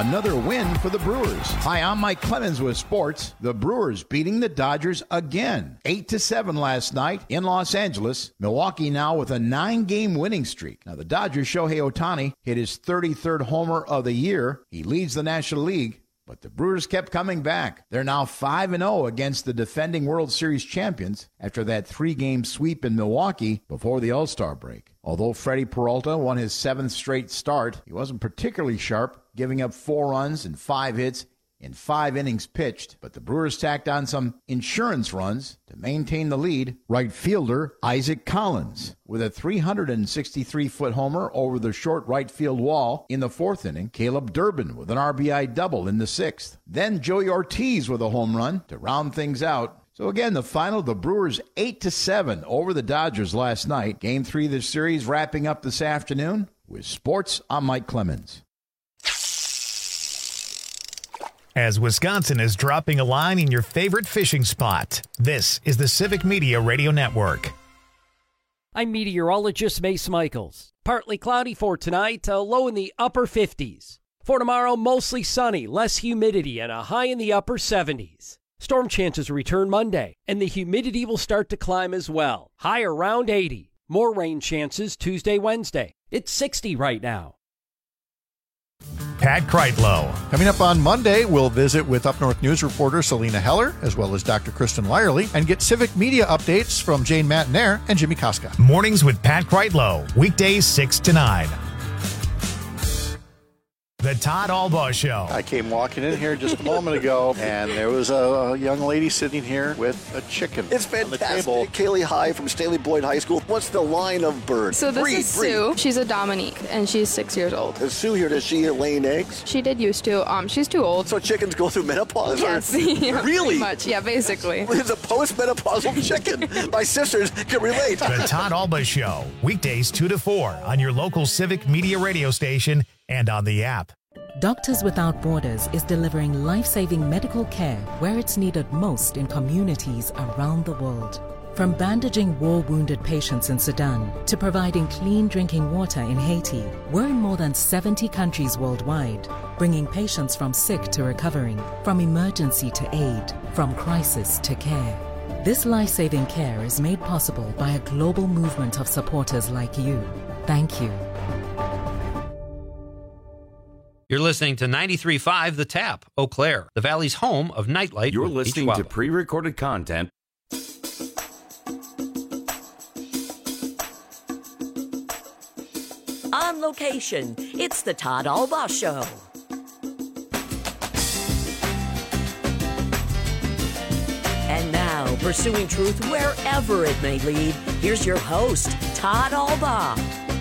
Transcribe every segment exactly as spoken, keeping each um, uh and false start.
Another win for the Brewers. Hi, I'm Mike Clemens with sports. The Brewers beating the Dodgers again. eight to seven last night in Los Angeles. Milwaukee now with a nine-game winning streak. Now, the Dodgers' Shohei Ohtani hit his thirty-third homer of the year. He leads the National League. But the Brewers kept coming back. They're now five and oh against the defending World Series champions after that three-game sweep in Milwaukee before the All-Star break. Although Freddie Peralta won his seventh straight start, he wasn't particularly sharp, giving up four runs and five hits in five innings pitched, but the Brewers tacked on some insurance runs to maintain the lead. Right fielder Isaac Collins with a three hundred sixty-three foot homer over the short right field wall in the fourth inning. Caleb Durbin with an R B I double in the sixth. Then Joey Ortiz with a home run to round things out. So again, the final, the Brewers eight to seven over the Dodgers last night. Game three of the series wrapping up this afternoon. With sports, I'm Mike Clemens. As Wisconsin is dropping a line in your favorite fishing spot, this is the Civic Media Radio Network. I'm meteorologist Mace Michaels. Partly cloudy for tonight, a low in the upper fifties. For tomorrow, mostly sunny, less humidity, and a high in the upper seventies. Storm chances return Monday, and the humidity will start to climb as well. High around eighty. More rain chances Tuesday, Wednesday. It's sixty right now. Pat Kreitlow. Coming up on Monday, we'll visit with Up North News reporter Selena Heller, as well as Doctor Kristen Lyerly, and get civic media updates from Jane Matnair and Jimmy Koska. Mornings with Pat Kreitlow, weekdays six to nine. The Todd Albaugh Show. I came walking in here just a moment ago, and there was a young lady sitting here with a chicken. It's fantastic. Kaylee High from Staley Boyd High School. What's the line of bird? So this breed, is breed. Sue. She's a Dominique, and she's six years old. Is Sue here? Does she lay eggs? She did used to. Um, she's too old. So chickens go through menopause? Yes. Or? Yeah, really? Pretty much. Yeah, basically. It's a post-menopausal chicken. My sisters can relate. The Todd Albaugh Show, weekdays two to four on your local Civic Media radio station and on the app. Doctors Without Borders is delivering life-saving medical care where it's needed most in communities around the world. From bandaging war-wounded patients in Sudan to providing clean drinking water in Haiti, we're in more than seventy countries worldwide, bringing patients from sick to recovering, from emergency to aid, from crisis to care. This life-saving care is made possible by a global movement of supporters like you. Thank you. You're listening to ninety-three point five The Tap, Eau Claire, the Valley's home of Nightlight. You're listening to pre-recorded content. On location, it's the Todd Albaugh Show. And now, pursuing truth wherever it may lead, here's your host, Todd Albaugh.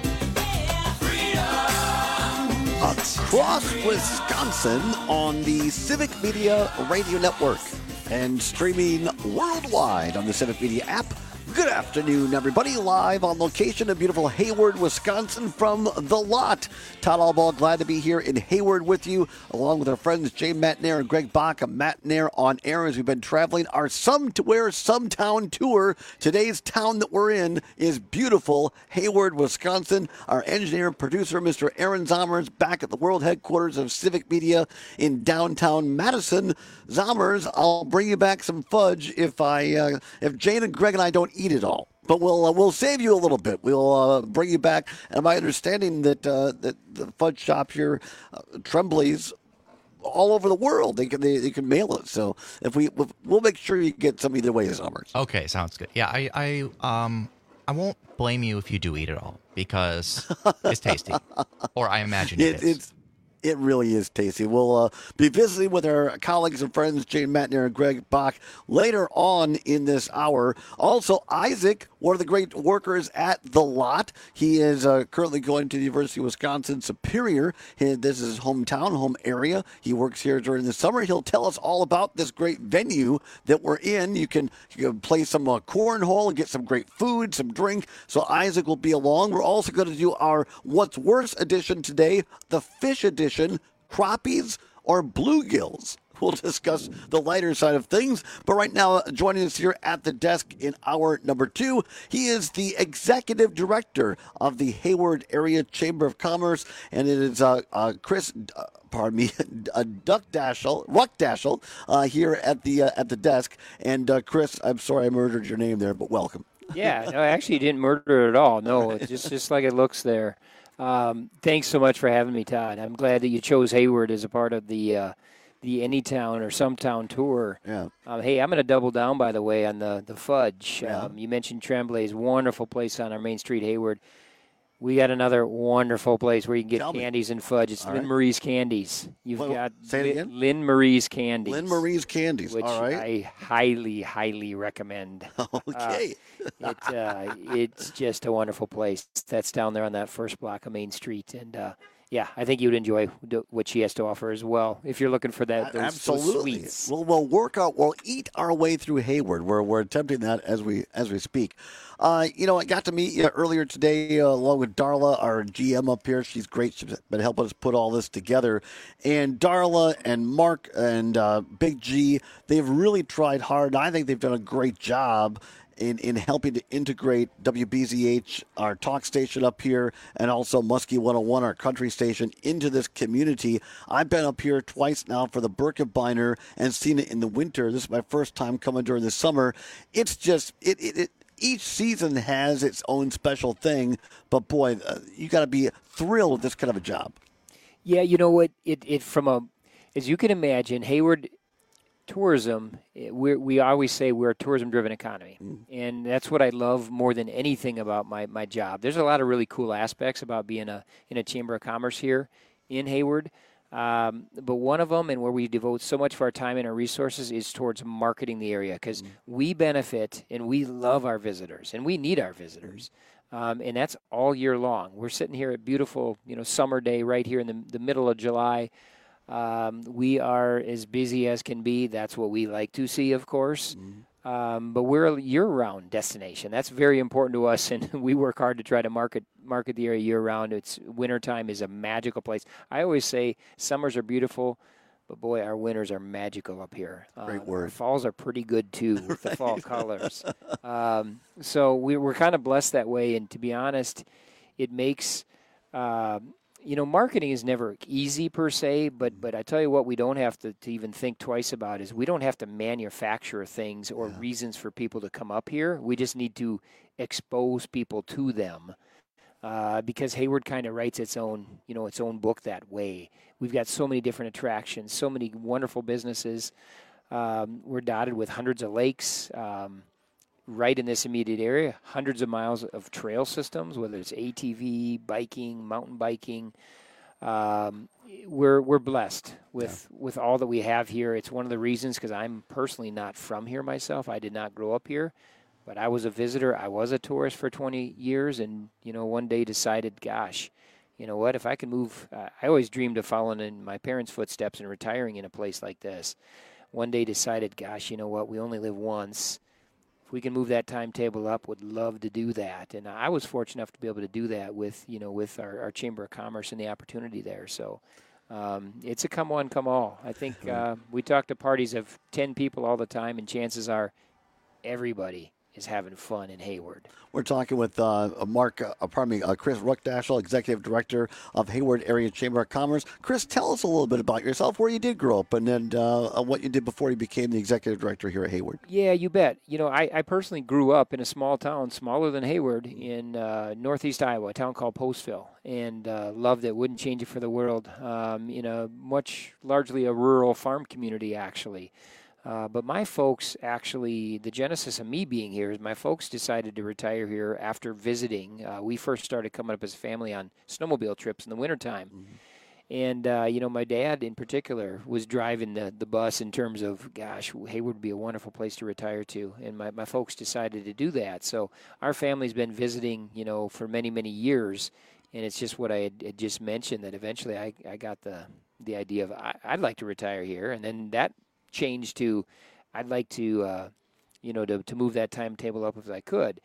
Across Wisconsin on the Civic Media Radio Network and streaming worldwide on the Civic Media app. Good afternoon, everybody. Live on location in beautiful Hayward, Wisconsin from The Lot. Todd Albaugh, glad to be here in Hayward with you, along with our friends Jay Matnair and Greg Bach. A Matnair on air as we've been traveling our Somewhere Some Town tour. Today's town that we're in is beautiful Hayward, Wisconsin. Our engineer and producer, Mister Aaron Zommers, back at the world headquarters of Civic Media in downtown Madison. Zommers, I'll bring you back some fudge if I, uh, if Jane and Greg and I don't eat it all. But we'll uh, we'll save you a little bit. We'll uh, bring you back. And my understanding that uh, that the fudge shop here, uh, Tremblay's, all over the world. They can they, they can mail it. So if we we'll make sure you get some either way, Summers. Okay, sounds good. Yeah, I I um I won't blame you if you do eat it all because it's tasty, or I imagine it, it is. It's, It really is tasty. We'll uh, be visiting with our colleagues and friends, Jane Matnair and Greg Bach, later on in this hour. Also, Isaac, one of the great workers at The Lot. He is uh, currently going to the University of Wisconsin Superior. He, this is his hometown, home area. He works here during the summer. He'll tell us all about this great venue that we're in. You can, you can play some uh, cornhole and get some great food, some drink. So Isaac will be along. We're also going to do our What's Worse edition today, the fish edition. Crappies or bluegills? We'll discuss the lighter side of things. But right now, joining us here at the desk in hour number two, he is the executive director of the Hayward Area Chamber of Commerce, and it is uh, uh, Chris. Uh, pardon me, uh, Duck Dashel, Ruck Dashel, uh, here at the uh, at the desk. And uh, Chris, I'm sorry I murdered your name there, but welcome. Yeah, no, actually, you didn't murder it at all. No, it's just just like it looks there. Um, thanks so much for having me, Todd. I'm glad that you chose Hayward as a part of the. Uh, the Anytown or Sometown tour. Yeah. Um, hey, I'm going to double down, by the way, on the, the fudge. Yeah. Um, you mentioned Tremblay's wonderful place on our Main Street, Hayward. We got another wonderful place where you can get Tell candies me. and fudge. It's All Lynn right. Marie's Candies. You've Well, got say it Li- again? Lynn Marie's Candies. Lynn Marie's Candies. Which All right. I highly, highly recommend. Okay. Uh, it, uh, it's just a wonderful place. That's down there on that first block of Main Street. And, uh, yeah, I think you'd enjoy what she has to offer as well if you're looking for that. Those, Absolutely. Those sweets. We'll, we'll work out. We'll eat our way through Hayward. We're we're attempting that as we as we speak. Uh, you know, I got to meet you earlier today uh, along with Darla, our G M up here. She's great. She's been helping us put all this together. And Darla and Mark and uh, Big G, they've really tried hard. I think they've done a great job in, in helping to integrate W B Z H, our talk station up here, and also Muskie one oh one, our country station, into this community. I've been up here twice now for the Birkebeiner and seen it in the winter. This is my first time coming during the summer. It's just, it, it, it each season has its own special thing, but boy, uh, you got to be thrilled with this kind of a job. Yeah, you know what? It, it from a, as you can imagine, Hayward tourism, we we always say we're a tourism-driven economy, mm. and that's what I love more than anything about my, my job. There's a lot of really cool aspects about being a in a Chamber of Commerce here in Hayward, um, but one of them, and where we devote so much of our time and our resources, is towards marketing the area, because mm. we benefit and we love our visitors, and we need our visitors. Mm. Um, and that's all year long. We're sitting here at beautiful, you know, summer day right here in the, the middle of July. Um, we are as busy as can be. That's what we like to see, of course. Mm-hmm. Um, but we're a year-round destination. That's very important to us, and we work hard to try to market market the area year-round. It's wintertime is a magical place. I always say summers are beautiful, but boy, our winters are magical up here. Great uh, word. Our falls are pretty good too with the fall colors. Um, so we, we're kind of blessed that way, and to be honest, it makes. Uh, You know, marketing is never easy per se, but but I tell you what, we don't have to, to even think twice about is we don't have to manufacture things or yeah. reasons for people to come up here. We just need to expose people to them, uh, because Hayward kind of writes its own, you know, its own book that way. We've got so many different attractions, so many wonderful businesses. Um, we're dotted with hundreds of lakes. Um, Right in this immediate area, hundreds of miles of trail systems, whether it's A T V, biking, mountain biking. Um, we're we're blessed with, yeah. with all that we have here. It's one of the reasons, because I'm personally not from here myself. I did not grow up here, but I was a visitor. I was a tourist for twenty years, and you know, one day decided, gosh, you know what? If I can move, uh, I always dreamed of following in my parents' footsteps and retiring in a place like this. One day decided, gosh, you know what? We only live once. We can move that timetable up, would love to do that. And I was fortunate enough to be able to do that with, you know, with our, our Chamber of Commerce and the opportunity there. So um, it's a come one, come all. I think uh, we talk to parties of ten people all the time, and chances are everybody is having fun in Hayward. We're talking with uh, Mark, uh, pardon me, uh, Chris Ruckdashel, Executive Director of Hayward Area Chamber of Commerce. Chris, tell us a little bit about yourself, where you did grow up, and then uh, what you did before you became the Executive Director here at Hayward. Yeah, you bet. You know, I, I personally grew up in a small town, smaller than Hayward, in uh, northeast Iowa, a town called Postville, and uh, loved it. Wouldn't change it for the world. Um, you know, much largely a rural farm community, actually. Uh, but my folks actually, the genesis of me being here is my folks decided to retire here after visiting. Uh, we first started coming up as a family on snowmobile trips in the wintertime. Mm-hmm. And, uh, you know, my dad in particular was driving the, the bus in terms of, gosh, Hayward would be a wonderful place to retire to. And my, my folks decided to do that. So our family's been visiting, you know, for many, many years. And it's just what I had, had just mentioned, that eventually I, I got the, the idea of I, I'd like to retire here. And then that changed to I'd like to, uh, you know, to, to move that timetable up if I could.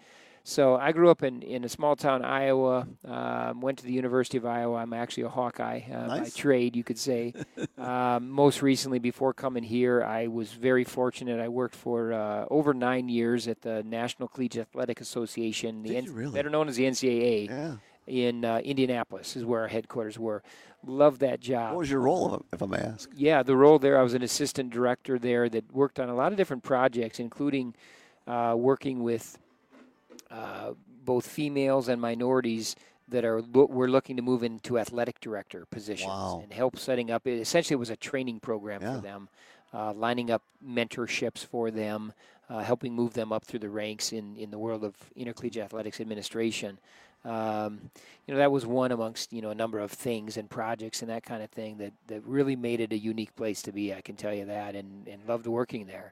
So I grew up in, in a small town, Iowa, um, went to the University of Iowa. I'm actually a Hawkeye uh, Nice. by trade, you could say. um, most recently, before coming here, I was very fortunate. I worked for uh, over nine years at the National Collegiate Athletic Association, the Did N- you really? better known as the N C double A, Yeah. in uh, Indianapolis is where our headquarters were. Loved that job. What was your role, if I may ask? Yeah, the role there, I was an assistant director there that worked on a lot of different projects, including uh, working with uh, both females and minorities that are lo- we're looking to move into athletic director positions Wow. and help setting up. It essentially was a training program Yeah. for them, uh, lining up mentorships for them, uh, helping move them up through the ranks in, in the world of intercollegiate athletics administration. Um, you know, that was one amongst, you know, a number of things and projects and that kind of thing that, that really made it a unique place to be, I can tell you that, and, and loved working there.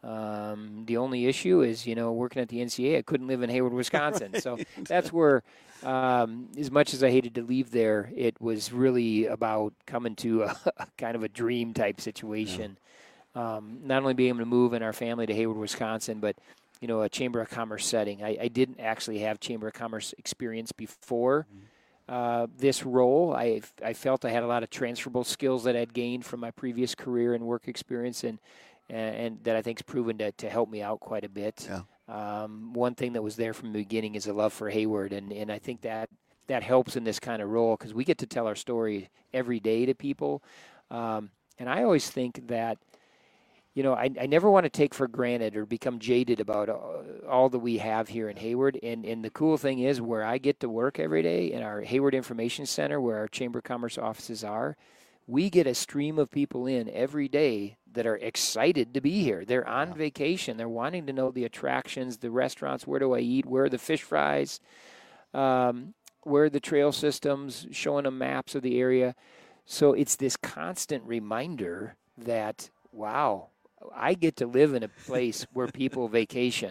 Um, the only issue is, you know, working at the N C double A, I couldn't live in Hayward, Wisconsin. Right. So that's where, um, as much as I hated to leave there, it was really about coming to a, a kind of a dream type situation. Yeah. Um, not only being able to move in our family to Hayward, Wisconsin, but, you know, a Chamber of Commerce setting. I, I didn't actually have Chamber of Commerce experience before mm-hmm. uh, this role. I, I felt I had a lot of transferable skills that I'd gained from my previous career and work experience, and and, and that I think's proven to, to help me out quite a bit. Yeah. Um, one thing that was there from the beginning is a love for Hayward, and, and I think that that helps in this kind of role because we get to tell our story every day to people. Um, and I always think that, you know, I, I never want to take for granted or become jaded about all, all that we have here in Hayward. And, and the cool thing is where I get to work every day in our Hayward Information Center, where our Chamber of Commerce offices are, we get a stream of people in every day that are excited to be here. They're on yeah. vacation. They're wanting to know the attractions, the restaurants, where do I eat, where are the fish fries, um, where are the trail systems, showing them maps of the area. So it's this constant reminder that, wow, I get to live in a place where people vacation.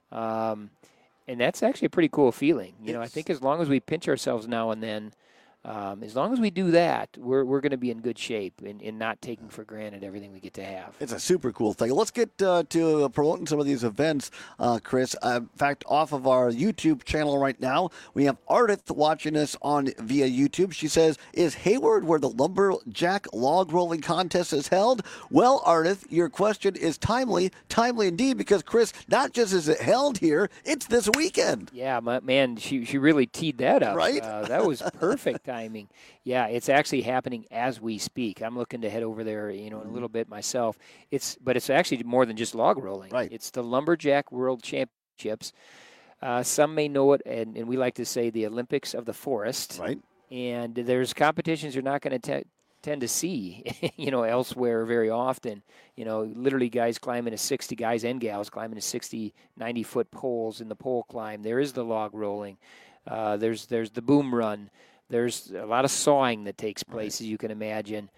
Um, and that's actually a pretty cool feeling. You know, I think as long as we pinch ourselves now and then, Um, as long as we do that, we're we're going to be in good shape in, in not taking for granted everything we get to have. It's a super cool thing. Let's get uh, to promoting some of these events, uh, Chris. Uh, in fact, off of our YouTube channel right now, we have Ardith watching us on via YouTube. She says, "Is Hayward where the Lumberjack Log Rolling Contest is held?" Well, Ardith, your question is timely, timely indeed, because Chris, not just is it held here, it's this weekend. Yeah, my, man, she she really teed that up. Right? Uh, that was perfect timing. Yeah, it's actually happening as we speak. I'm looking to head over there, you know, in a little bit myself. It's but it's actually more than just log rolling. Right. It's the Lumberjack World Championships. Uh, some may know it, and, and we like to say the Olympics of the Forest. Right. And there's competitions you're not going to tend to see, you know, elsewhere very often. You know, literally guys climbing a sixty, guys and gals climbing a sixty, ninety-foot poles in the pole climb. There is the log rolling. Uh, there's there's the boom run. There's a lot of sawing that takes place, as you can imagine.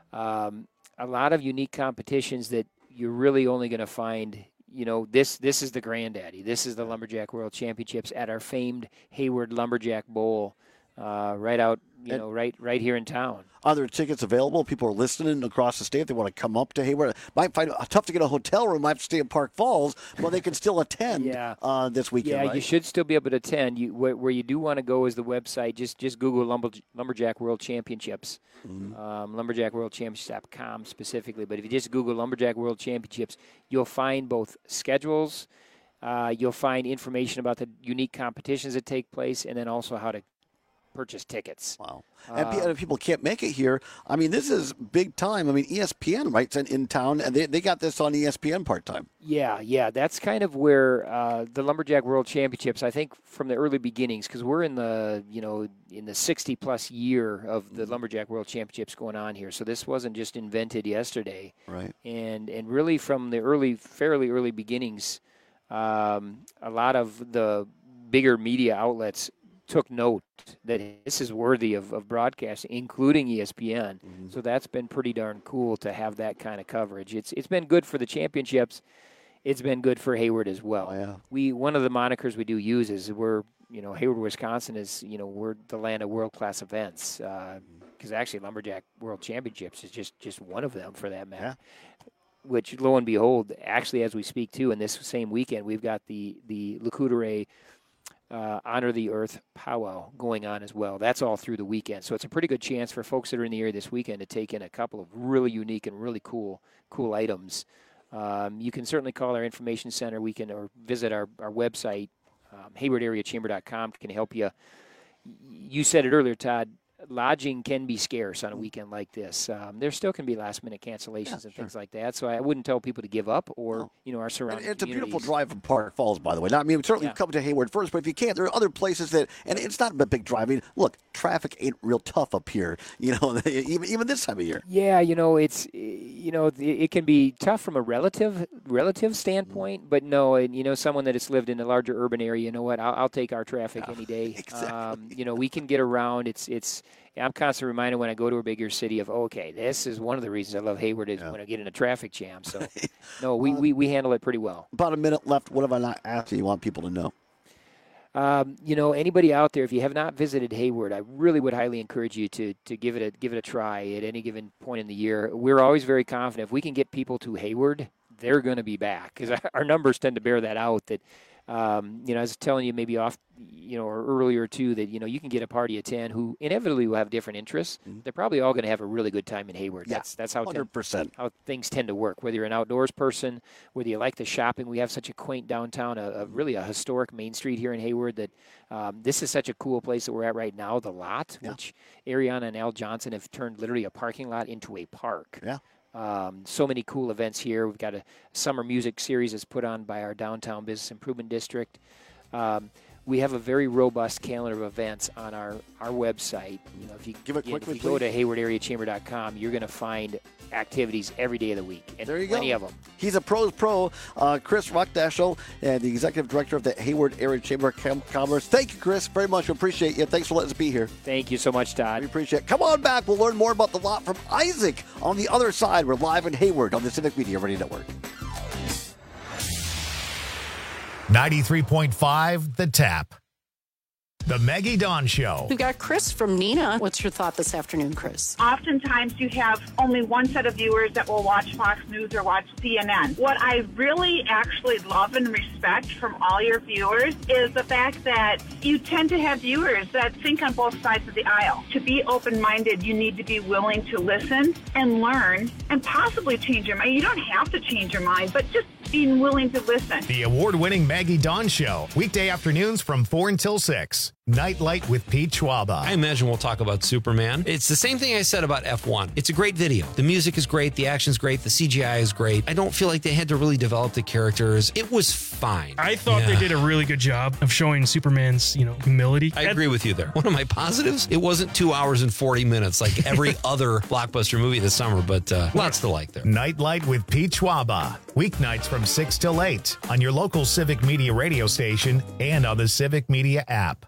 Um, a lot of unique competitions that you're really only going to find, you know, this this is the granddaddy. This is the Lumberjack World Championships at our famed Hayward Lumberjack Bowl, uh, right out, you know, right right here in town. Are there tickets available? People are listening across the state. If they want to come up to Hayward. Might find it tough to get a hotel room. Might have to stay in Park Falls, but they can still attend yeah. uh, this weekend. Yeah, right? you should still be able to attend. You, where, where you do want to go is the website. Just just Google Lumber, Lumberjack World Championships, mm-hmm. um, lumberjack world championships dot com specifically. But if you just Google Lumberjack World Championships, you'll find both schedules, uh, you'll find information about the unique competitions that take place, and then also how to purchase tickets. Wow. And uh, if people can't make it here, I mean, this is big time. I mean, E S P N, right, in, in town, and they, they got this on E S P N part-time. Yeah, yeah. That's kind of where uh, the Lumberjack World Championships, I think from the early beginnings, because we're in the, you know, in the sixty-plus year of the Lumberjack World Championships going on here. So this wasn't just invented yesterday. Right. And, and really from the early, fairly early beginnings, um, a lot of the bigger media outlets took note that this is worthy of, of broadcasting, including E S P N. Mm-hmm. So that's been pretty darn cool to have that kind of coverage. It's it's been good for the championships. It's been good for Hayward as well. Oh, yeah. We one of the monikers we do use is we're you know Hayward, Wisconsin is you know we're the land of world class events because uh, actually Lumberjack World Championships is just just one of them for that matter. Yeah. Which lo and behold, actually as we speak too, in this same weekend we've got the the Le Coudray uh, Honor the Earth powwow going on as well. That's all through the weekend. So it's a pretty good chance for folks that are in the area this weekend to take in a couple of really unique and really cool cool items. Um, you can certainly call our information center. We can or visit our, our website, um, hayward area chamber dot com, can help you. You said it earlier, Todd. Lodging can be scarce on a weekend like this. Um, there still can be last-minute cancellations yeah, and sure. things like that. So I wouldn't tell people to give up or, no. you know, our surrounding It's a beautiful communities. drive from Park Falls, by the way. Now, I mean, certainly Yeah. come to Hayward first, but if you can't, there are other places that, and it's not a big drive. I mean, look, traffic ain't real tough up here, you know, even even this time of year. Yeah, you know, it's, you know, it can be tough from a relative relative standpoint, but no, and, you know, someone that has lived in a larger urban area, you know what, I'll, I'll take our traffic Yeah, any day. exactly. Um, you know, we can get around. It's, it's, I'm constantly reminded when I go to a bigger city of, oh, okay, this is one of the reasons I love Hayward is Yeah. when I get in a traffic jam. So, no, we, we, we handle it pretty well. About a minute left. What have I not asked you want people to know? Um, you know, anybody out there, if you have not visited Hayward, I really would highly encourage you to to give it a give it a try at any given point in the year. We're always very confident if we can get people to Hayward, they're going to be back because our numbers tend to bear that out. That um, you know, I was telling you maybe off, you know, or earlier too that you know you can get a party of ten who inevitably will have different interests. Mm-hmm. They're probably all going to have a really good time in Hayward. Yeah, that's that's how one hundred percent how things tend to work. Whether you're an outdoors person, whether you like the shopping, we have such a quaint downtown, a, a really a historic main street here in Hayward. That um, this is such a cool place that we're at right now. The lot, Yeah. which Ariana and Al Johnson have turned literally a parking lot into a park. Yeah. Um, so many cool events here. We've got a summer music series that's put on by our downtown business improvement district. Um, we have a very robust calendar of events on our, our website. You know, if you Give it if quickly, you go to please. hayward area chamber dot com, you're going to find activities every day of the week. And There you plenty go. of them. He's a pros pro, uh, Chris Rockdashel, and the executive director of the Hayward Area Chamber of Commerce. Thank you, Chris, very much. We appreciate you. Thanks for letting us be here. Thank you so much, Todd. We appreciate it. Come on back. We'll learn more about the lot from Isaac on the other side. We're live in Hayward on the Civic Media Radio Network. ninety-three point five The Tap. The Maggie Dawn Show. We've got Chris from Neenah. What's your thought this afternoon, Chris? Oftentimes you have only one set of viewers that will watch Fox News or watch C N N. What I really actually love and respect from all your viewers is the fact that you tend to have viewers that think on both sides of the aisle. To be open-minded, you need to be willing to listen and learn and possibly change your mind. You don't have to change your mind, but just being willing to listen. The award-winning Maggie Dawn Show. Weekday afternoons from four until six. Nightlight with Pete Schwaba. I imagine we'll talk about Superman. It's the same thing I said about F one. It's a great video. The music is great. The action's great. The C G I is great. I don't feel like they had to really develop the characters. It was fine. I thought Yeah. they did a really good job of showing Superman's, you know, humility. I agree with you there. One of my positives, it wasn't two hours and forty minutes like every other blockbuster movie this summer, but uh, lots to like there. Nightlight with Pete Schwaba. Weeknights from six till eight on your local Civic Media radio station and on the Civic Media app.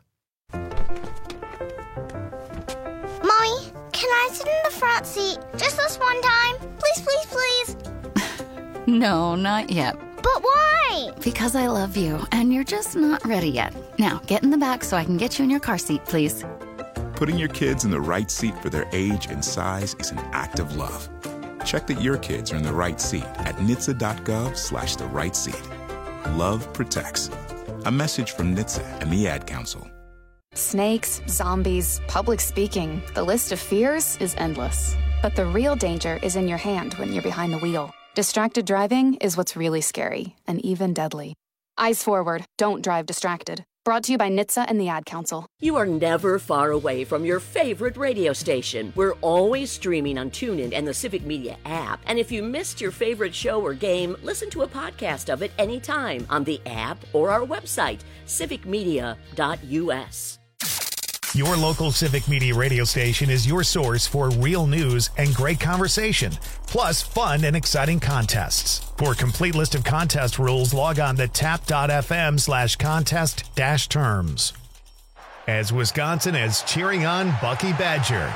Mommy, can I sit in the front seat just this one time? Please, please, please. No, not yet. But why? Because I love you, and you're just not ready yet. Now, get in the back so I can get you in your car seat, please. Putting your kids in the right seat for their age and size is an act of love. Check that your kids are in the right seat at N H T S A dot gov slash the right seat. Love protects. A message from N H T S A and the Ad Council. Snakes, zombies, public speaking. The list of fears is endless. But the real danger is in your hand when you're behind the wheel. Distracted driving is what's really scary and even deadly. Eyes forward. Don't drive distracted. Brought to you by N H T S A and the Ad Council. You are never far away from your favorite radio station. We're always streaming on TuneIn and the Civic Media app. And if you missed your favorite show or game, listen to a podcast of it anytime on the app or our website, civic media dot u s. Your local Civic Media radio station is your source for real news and great conversation, plus fun and exciting contests. For a complete list of contest rules, log on to tap.fm slash contest dash terms. As Wisconsin is cheering on Bucky Badger.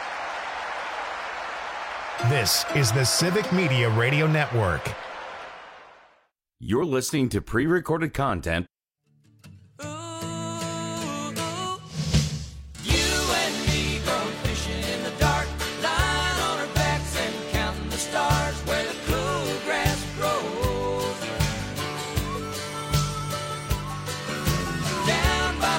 This is the Civic Media Radio Network. You're listening to pre-recorded content. Down by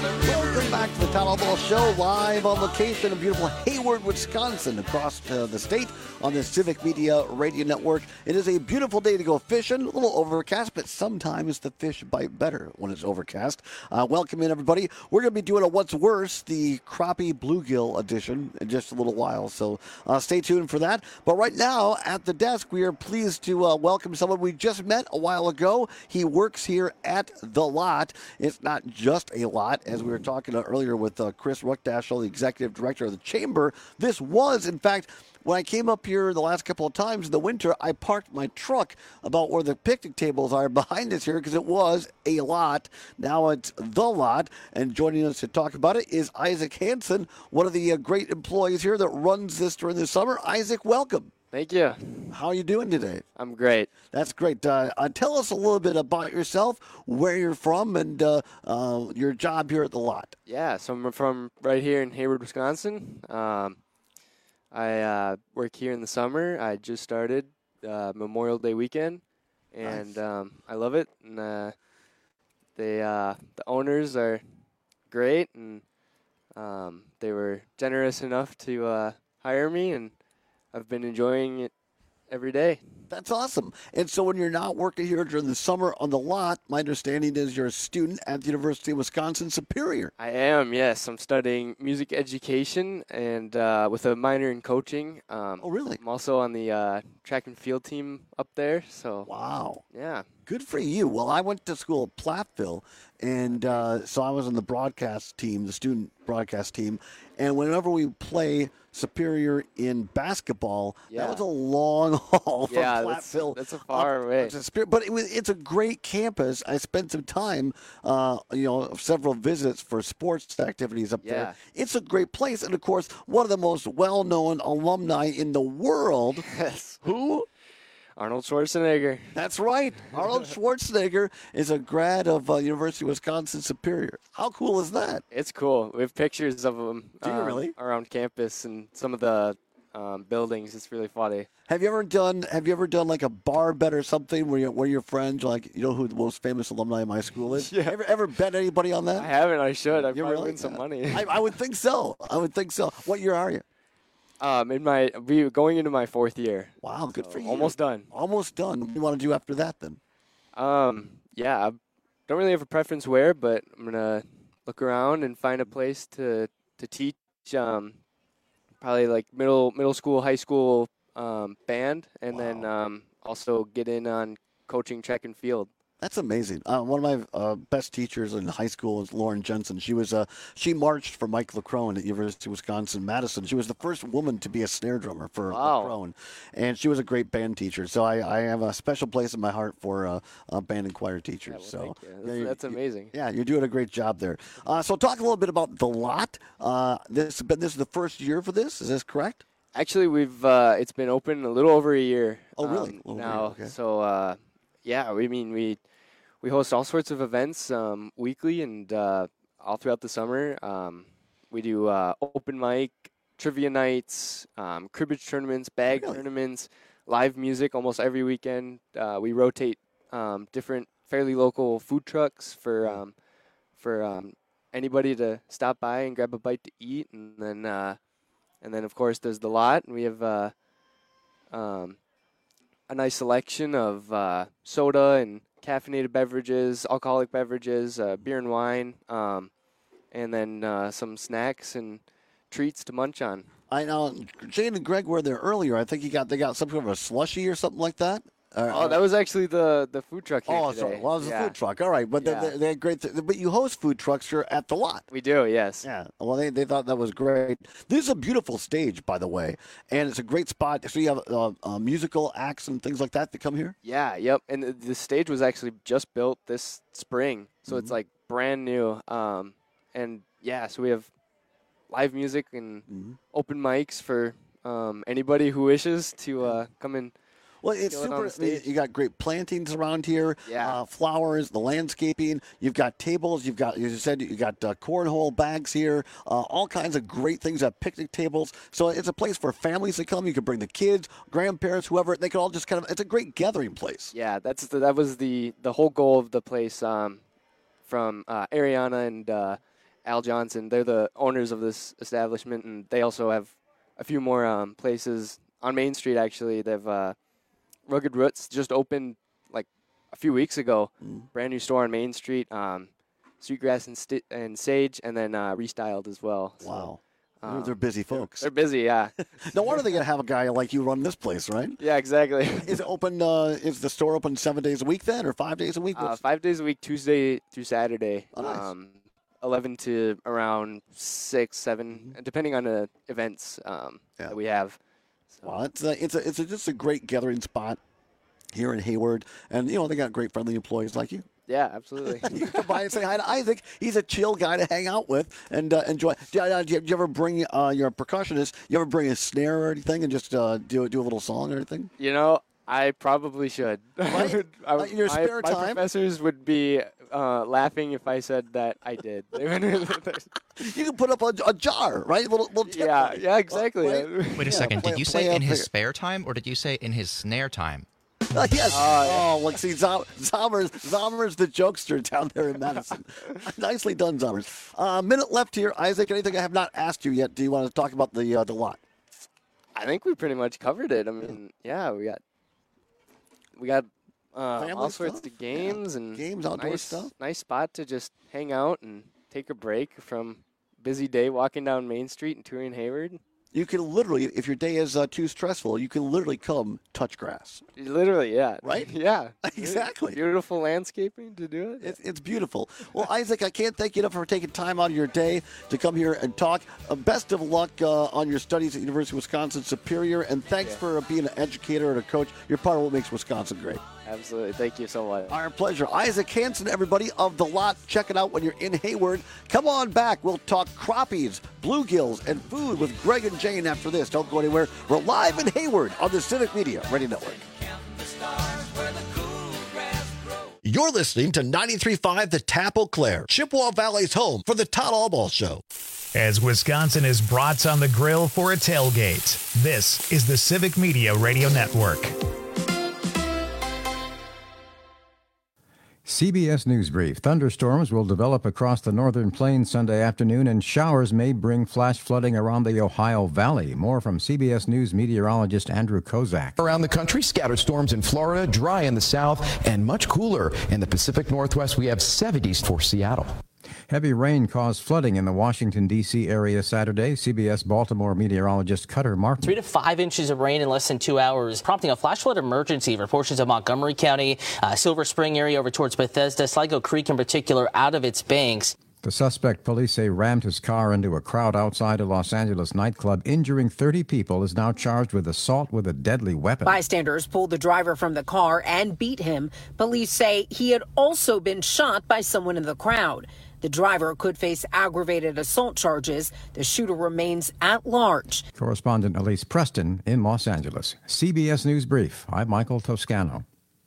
Powerball Show, live on location in beautiful Hayward, Wisconsin, across uh, the state on the Civic Media Radio Network. It is a beautiful day to go fishing. A little overcast, but sometimes the fish bite better when it's overcast. Uh, welcome in, everybody. We're going to be doing a What's Worse, the crappie bluegill edition, in just a little while, so uh, stay tuned for that. But right now, at the desk, we are pleased to uh, welcome someone we just met a while ago. He works here at The Lot. It's not just a lot, as we were talking earlier with uh, Chris Ruckdaschel, the executive director of the Chamber. This was, in fact, when I came up here the last couple of times in the winter, I parked my truck about where the picnic tables are behind us here because it was a lot. Now it's The Lot, and joining us to talk about it is Isaac Hansen, one of the uh, great employees here that runs this during the summer. Isaac, welcome. Thank you. How are you doing today? I'm great. That's great. Uh, uh, tell us a little bit about yourself, where you're from, and uh, uh, your job here at The Lot. Yeah, so I'm from right here in Hayward, Wisconsin. Um, I uh, work here in the summer. I just started uh, Memorial Day weekend, and Nice. um, I love it. And uh, they, uh, the owners are great, and um, they were generous enough to uh, hire me, and I've been enjoying it every day. That's awesome. And so when you're not working here during the summer on The Lot, my understanding is you're a student at the University of Wisconsin Superior. I am, yes. I'm studying music education and uh, with a minor in coaching. Um, oh, really? I'm also on the uh, track and field team up there. So wow. Yeah. Good for you. Well, I went to school at Platteville, and uh, so I was on the broadcast team, the student broadcast team. And whenever we play Superior in basketball, Yeah. that was a long haul from Yeah, that's, Platteville. that's a far up away. to Superior. But it was, it's a great campus. I spent some time, uh, you know, several visits for sports activities up Yeah. there. It's a great place. And, of course, one of the most well-known alumni in the world. Yes. Who? Arnold Schwarzenegger. That's right. Arnold Schwarzenegger is a grad of uh, University of Wisconsin Superior. How cool is that? It's cool. We have pictures of him Do you um, really? around campus and some of the um, buildings. It's really funny. Have you ever done Have you ever done like a bar bet or something where you, where your friends like you know who the most famous alumni of my school is? Yeah. Ever ever bet anybody on that? I haven't. I should. I You probably really? win some money. I, I would think so. I would think so. What year are you? Um, in my we going into my fourth year. Wow, good So, for you. Almost done. Almost done. What do you want to do after that then? Um, yeah, I don't really have a preference where, but I'm gonna look around and find a place to to teach. Um, probably like middle middle school, high school um, band, and then um, also get in on coaching track and field. That's amazing. Uh, one of my uh, best teachers in high school was Lauren Jensen. She was uh, she marched for Mike LeCrone at University of Wisconsin-Madison. She was the first woman to be a snare drummer for Wow. LeCrone, and she was a great band teacher. So I, I have a special place in my heart for uh, uh, band and choir teachers. Yeah, well, so thank you. yeah, That's, you- that's you- amazing. Yeah, you're doing a great job there. Uh, so talk a little bit about The Lot. Uh, this, but this is the first year for this. Is this correct? Actually, we've uh, it's been open a little over a year. Oh, really? um, A little over a year, now, okay. so uh, yeah, we mean we we host all sorts of events um, weekly and uh, all throughout the summer. Um, we do uh, open mic, trivia nights, um, cribbage tournaments, bag tournaments, live music almost every weekend. Uh, we rotate um, different fairly local food trucks for um, for um, anybody to stop by and grab a bite to eat, and then. Uh, And then, of course, there's The Lot, and we have uh, um, a nice selection of uh, soda and caffeinated beverages, alcoholic beverages, uh, beer and wine, um, and then uh, some snacks and treats to munch on. I know Jane and Greg were there earlier. I think he got they got some sort of a slushy or something like that. Uh, Oh, that was actually the, the food truck here Oh, today. sorry. Well, it was Yeah. a food truck. All right, but Yeah. they, they had great. Th- but you host food trucks here at The Lot. We do, yes. Yeah. Well, they, they thought that was great. This is a beautiful stage, by the way, and it's a great spot. So you have uh, uh, musical acts and things like that that come here. Yeah, yep. And the, the stage was actually just built this spring, so it's like brand new. Um, and yeah, so we have live music and open mics for um, anybody who wishes to uh, come and. Well, it's kill it on super. the stage. You got great plantings around here. Yeah. Uh, flowers, the landscaping. You've got tables. You've got, as you said, you got uh, cornhole bags here. Uh, all kinds of great things at picnic tables. So it's a place for families to come. You can bring the kids, grandparents, whoever. They can all just kind of. It's a great gathering place. Yeah, that's the, that was the the whole goal of the place. Um, from uh, Ariana and uh, Al Johnson. They're the owners of this establishment, and they also have a few more um, places on Main Street, actually. They've uh, Rugged Roots just opened like a few weeks ago. Mm. Brand new store on Main Street. Um, Sweetgrass and, st- and Sage, and then uh, Restyled as well. So, wow. um, they're busy folks. They're busy, yeah. No wonder they're going to have a guy like you run this place, right? Yeah, exactly. Is it open? Uh, is the store open seven days a week then, or five days a week? Uh, five days a week, Tuesday through Saturday. Oh, nice. um, eleven to around six, seven, Mm-hmm. depending on the events um, Yeah. that we have. So. Well, it's a, it's a, it's a, just a great gathering spot here in Hayward, and you know they got great friendly employees like you. Yeah, absolutely. You come by and say hi to Isaac. He's a chill guy to hang out with and uh, enjoy. Do, uh, do, you, do you ever bring uh, your percussionist? You ever bring a snare or anything and just uh, do do a little song or anything? You know, I probably should. Right? I, Uh, in your my, spare my time? professors would be uh, laughing if I said that I did. You can put up a, a jar, right? A little, little tip yeah, on it. yeah, exactly. Right? Wait a Yeah, second. play- Did you play say up in his there. spare time, or did you say in his snare time? Uh, yes. Uh, oh, look, see, Zom- Zommers, Zommers the jokester down there in Madison. Nicely done, Zommers. A uh, minute left here. Isaac, anything I have not asked you yet? Do you want to talk about the uh, the lot? I think we pretty much covered it. I mean, yeah, we got we got uh, Family all sorts stuff? of games Yeah. and Games, outdoor nice, stuff. Nice spot to just hang out and take a break from busy day walking down Main Street and touring Hayward. You can literally, if your day is uh, too stressful, you can literally come touch grass. Literally, yeah. Right? Yeah. Exactly. Beautiful landscaping to do it. It's, it's beautiful. Well, Isaac, I can't thank you enough for taking time out of your day to come here and talk. Uh, best of luck uh, on your studies at University of Wisconsin Superior, and thanks Yeah. for uh, being an educator and a coach. You're part of what makes Wisconsin great. Absolutely. Thank you so much. Our pleasure. Isaac Hansen, everybody, of The Lot. Check it out when you're in Hayward. Come on back. We'll talk crappies, bluegills, and food with Greg and Jane after this. Don't go anywhere. We're live in Hayward on the Civic Media Radio Network. You're listening to ninety-three point five The Tap Eau Claire, Chippewa Valley's home for the Todd Allball Show. As Wisconsin is brats on the grill for a tailgate, this is the Civic Media Radio Network. C B S News Brief. Thunderstorms will develop across the northern plains Sunday afternoon, and showers may bring flash flooding around the Ohio Valley. More from C B S News meteorologist Andrew Kozak. Around the country, scattered storms in Florida, dry in the south, and much cooler in the Pacific Northwest. We have seventies for Seattle. Heavy rain caused flooding in the Washington, D C area Saturday. C B S Baltimore meteorologist Cutter Martin. Three to five inches of rain in less than two hours, prompting a flash flood emergency for portions of Montgomery County, uh, Silver Spring area over towards Bethesda, Sligo Creek in particular, out of its banks. The suspect, police say, rammed his car into a crowd outside a Los Angeles nightclub, injuring thirty people, is now charged with assault with a deadly weapon. Bystanders pulled the driver from the car and beat him. Police say he had also been shot by someone in the crowd. The driver could face aggravated assault charges. The shooter remains at large. Correspondent Elise Preston in Los Angeles. C B S News Brief. I'm Michael Toscano.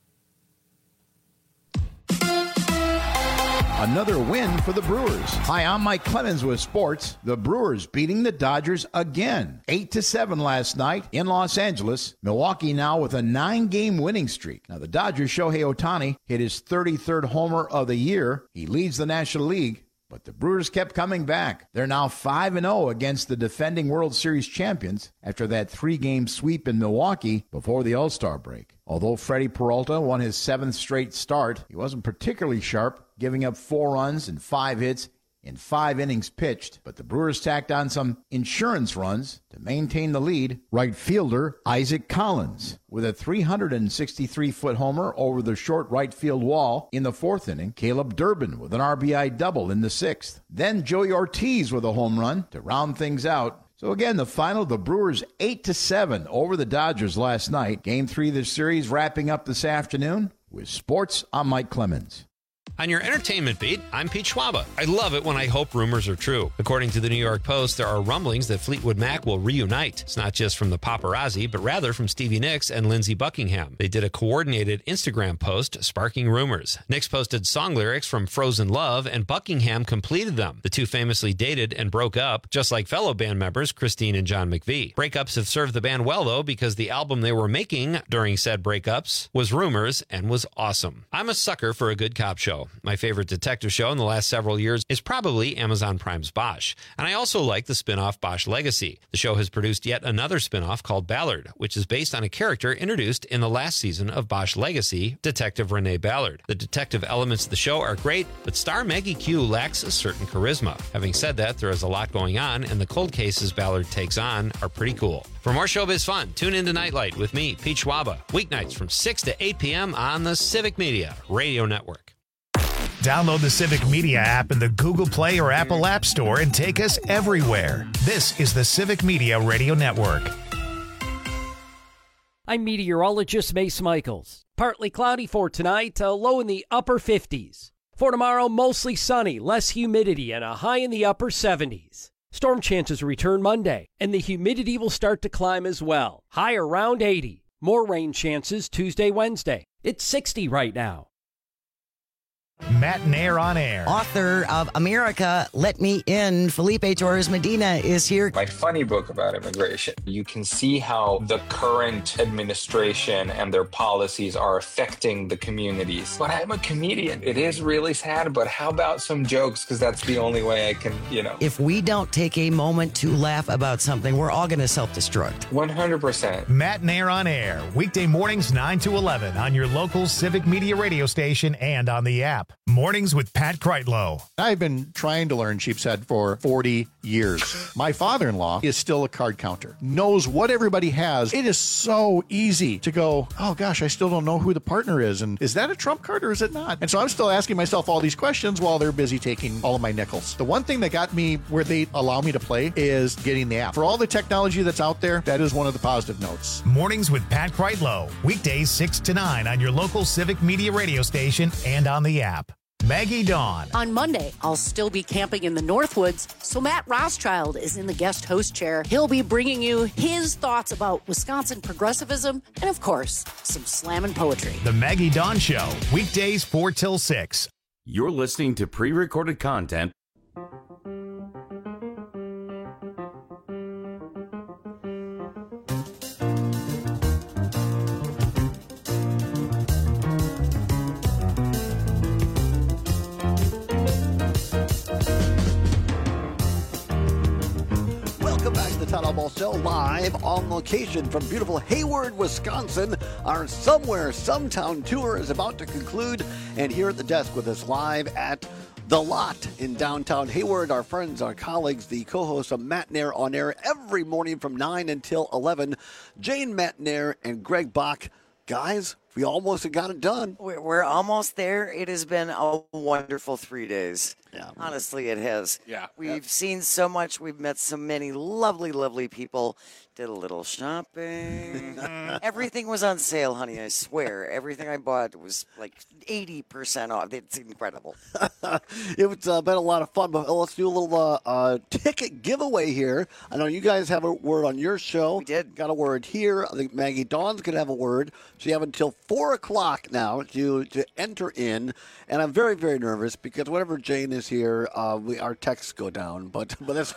Another win for the Brewers. Hi, I'm Mike Clemens with sports. The Brewers beating the Dodgers again. eight to seven last night in Los Angeles. Milwaukee now with a nine-game winning streak. Now, the Dodgers' Shohei Ohtani hit his thirty-third homer of the year. He leads the National League. But the Brewers kept coming back. They're now five and oh against the defending World Series champions after that three-game sweep in Milwaukee before the All-Star break. Although Freddie Peralta won his seventh straight start, he wasn't particularly sharp, giving up four runs and five hits in five innings pitched. But the Brewers tacked on some insurance runs to maintain the lead. Right fielder Isaac Collins with a three hundred sixty-three foot homer over the short right field wall in the fourth inning. Caleb Durbin with an R B I double in the sixth. Then Joey Ortiz with a home run to round things out. So again, the final, the Brewers eight to seven over the Dodgers last night. Game three of the series wrapping up this afternoon. With sports, I'm Mike Clemens. On your entertainment beat, I'm Pete Schwaba. I love it when I hope rumors are true. According to the New York Post, there are rumblings that Fleetwood Mac will reunite. It's not just from the paparazzi, but rather from Stevie Nicks and Lindsey Buckingham. They did a coordinated Instagram post sparking rumors. Nicks posted song lyrics from Frozen Love, and Buckingham completed them. The two famously dated and broke up, just like fellow band members Christine and John McVie. Breakups have served the band well, though, because the album they were making during said breakups was Rumors and was awesome. I'm a sucker for a good cop show. My favorite detective show in the last several years is probably Amazon Prime's Bosch. And I also like the spin-off Bosch Legacy. The show has produced yet another spin-off called Ballard, which is based on a character introduced in the last season of Bosch Legacy, Detective Renee Ballard. The detective elements of the show are great, but star Maggie Q lacks a certain charisma. Having said that, there is a lot going on, and the cold cases Ballard takes on are pretty cool. For more showbiz fun, tune into Nightlight with me, Pete Schwaba, weeknights from six to eight p.m. on the Civic Media Radio Network. Download the Civic Media app in the Google Play or Apple App Store and take us everywhere. This is the Civic Media Radio Network. I'm meteorologist Mace Michaels. Partly cloudy for tonight, a low in the upper fifties. For tomorrow, mostly sunny, less humidity, and a high in the upper seventies. Storm chances return Monday, and the humidity will start to climb as well. High around eighty. More rain chances Tuesday, Wednesday. It's sixty right now. Matt Nair on air. Author of America, Let Me In, Felipe Torres Medina is here. My funny book about immigration. You can see how the current administration and their policies are affecting the communities. But I'm a comedian. It is really sad, but how about some jokes? Because that's the only way I can, you know. If we don't take a moment to laugh about something, we're all going to self-destruct. one hundred percent. Matt Nair on air, weekday mornings nine to eleven on your local Civic Media radio station and on the app. Mornings with Pat Kreitlow. I've been trying to learn sheep's head for forty years. My father-in-law is still a card counter, knows what everybody has. It is so easy to go, oh gosh, I still don't know who the partner is. And is that a trump card or is it not? And so I'm still asking myself all these questions while they're busy taking all of my nickels. The one thing that got me where they allow me to play is getting the app. For all the technology that's out there, that is one of the positive notes. Mornings with Pat Kreitlow. Weekdays six to nine on your local Civic Media radio station and on the app. Maggie Dawn. On Monday, I'll still be camping in the Northwoods, so Matt Rothschild is in the guest host chair. He'll be bringing you his thoughts about Wisconsin progressivism and, of course, some slammin' poetry. The Maggie Dawn Show, weekdays four till six. You're listening to pre-recorded content. Ball Show live on location from beautiful Hayward, Wisconsin. Our Somewhere Sometown tour is about to conclude, and here at the desk with us live at The Lot in downtown Hayward, our friends, our colleagues, the co-hosts of Matt Nair on air every morning from nine until eleven, Jane Matt Nair and Greg Bach. Guys, we almost got it done. We're, we're almost there. It has been a wonderful three days. Yeah. Honestly, it has. Yeah. We've yeah. seen so much. We've met so many lovely, lovely people. Did a little shopping. Everything was on sale, honey, I swear. Everything I bought was like eighty percent off. It's incredible. It's uh, been a lot of fun, but let's do a little uh, uh, ticket giveaway here. I know you guys have a word on your show. We did. Got a word here. I think Maggie Dawn's going to have a word. So you have until four o'clock now to, to enter in. And I'm very, very nervous because whenever Jane is here, uh, we, our texts go down. But, but that's,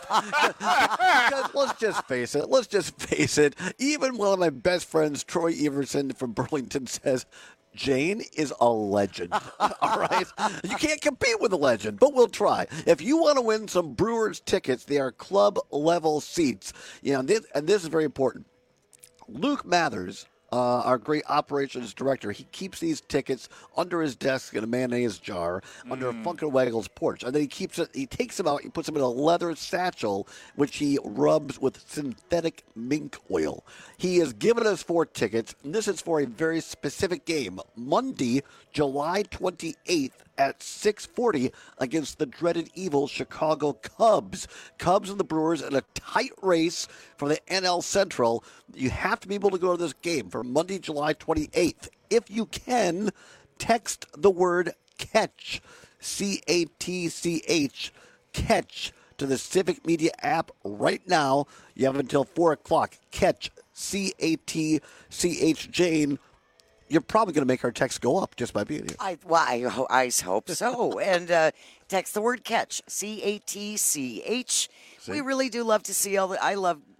because let's just face it. Let's just face it. Even one of my best friends, Troy Everson from Burlington, says, Jane is a legend. All right? You can't compete with a legend, but we'll try. If you want to win some Brewers tickets, they are club-level seats. You know, this, and this is very important. Luke Mathers, Uh, our great operations director, he keeps these tickets under his desk in a mayonnaise jar under a Funkin' Waggles porch. And then he keeps it, he takes them out, he puts them in a leather satchel, which he rubs with synthetic mink oil. He has given us four tickets, and this is for a very specific game. Monday, July twenty-eighth at six forty against the dreaded evil Chicago Cubs. Cubs and the Brewers in a tight race for the N L Central. You have to be able to go to this game for Monday, July twenty-eighth. If you can, text the word catch, C A T C H, catch, to the Civic Media app right now. You have until four o'clock. Catch, C A T C H, Jane. You're probably going to make our text go up just by being here. I, well, I, ho- I hope so. And uh, text the word catch, C A T C H. We really do love to see all the, I love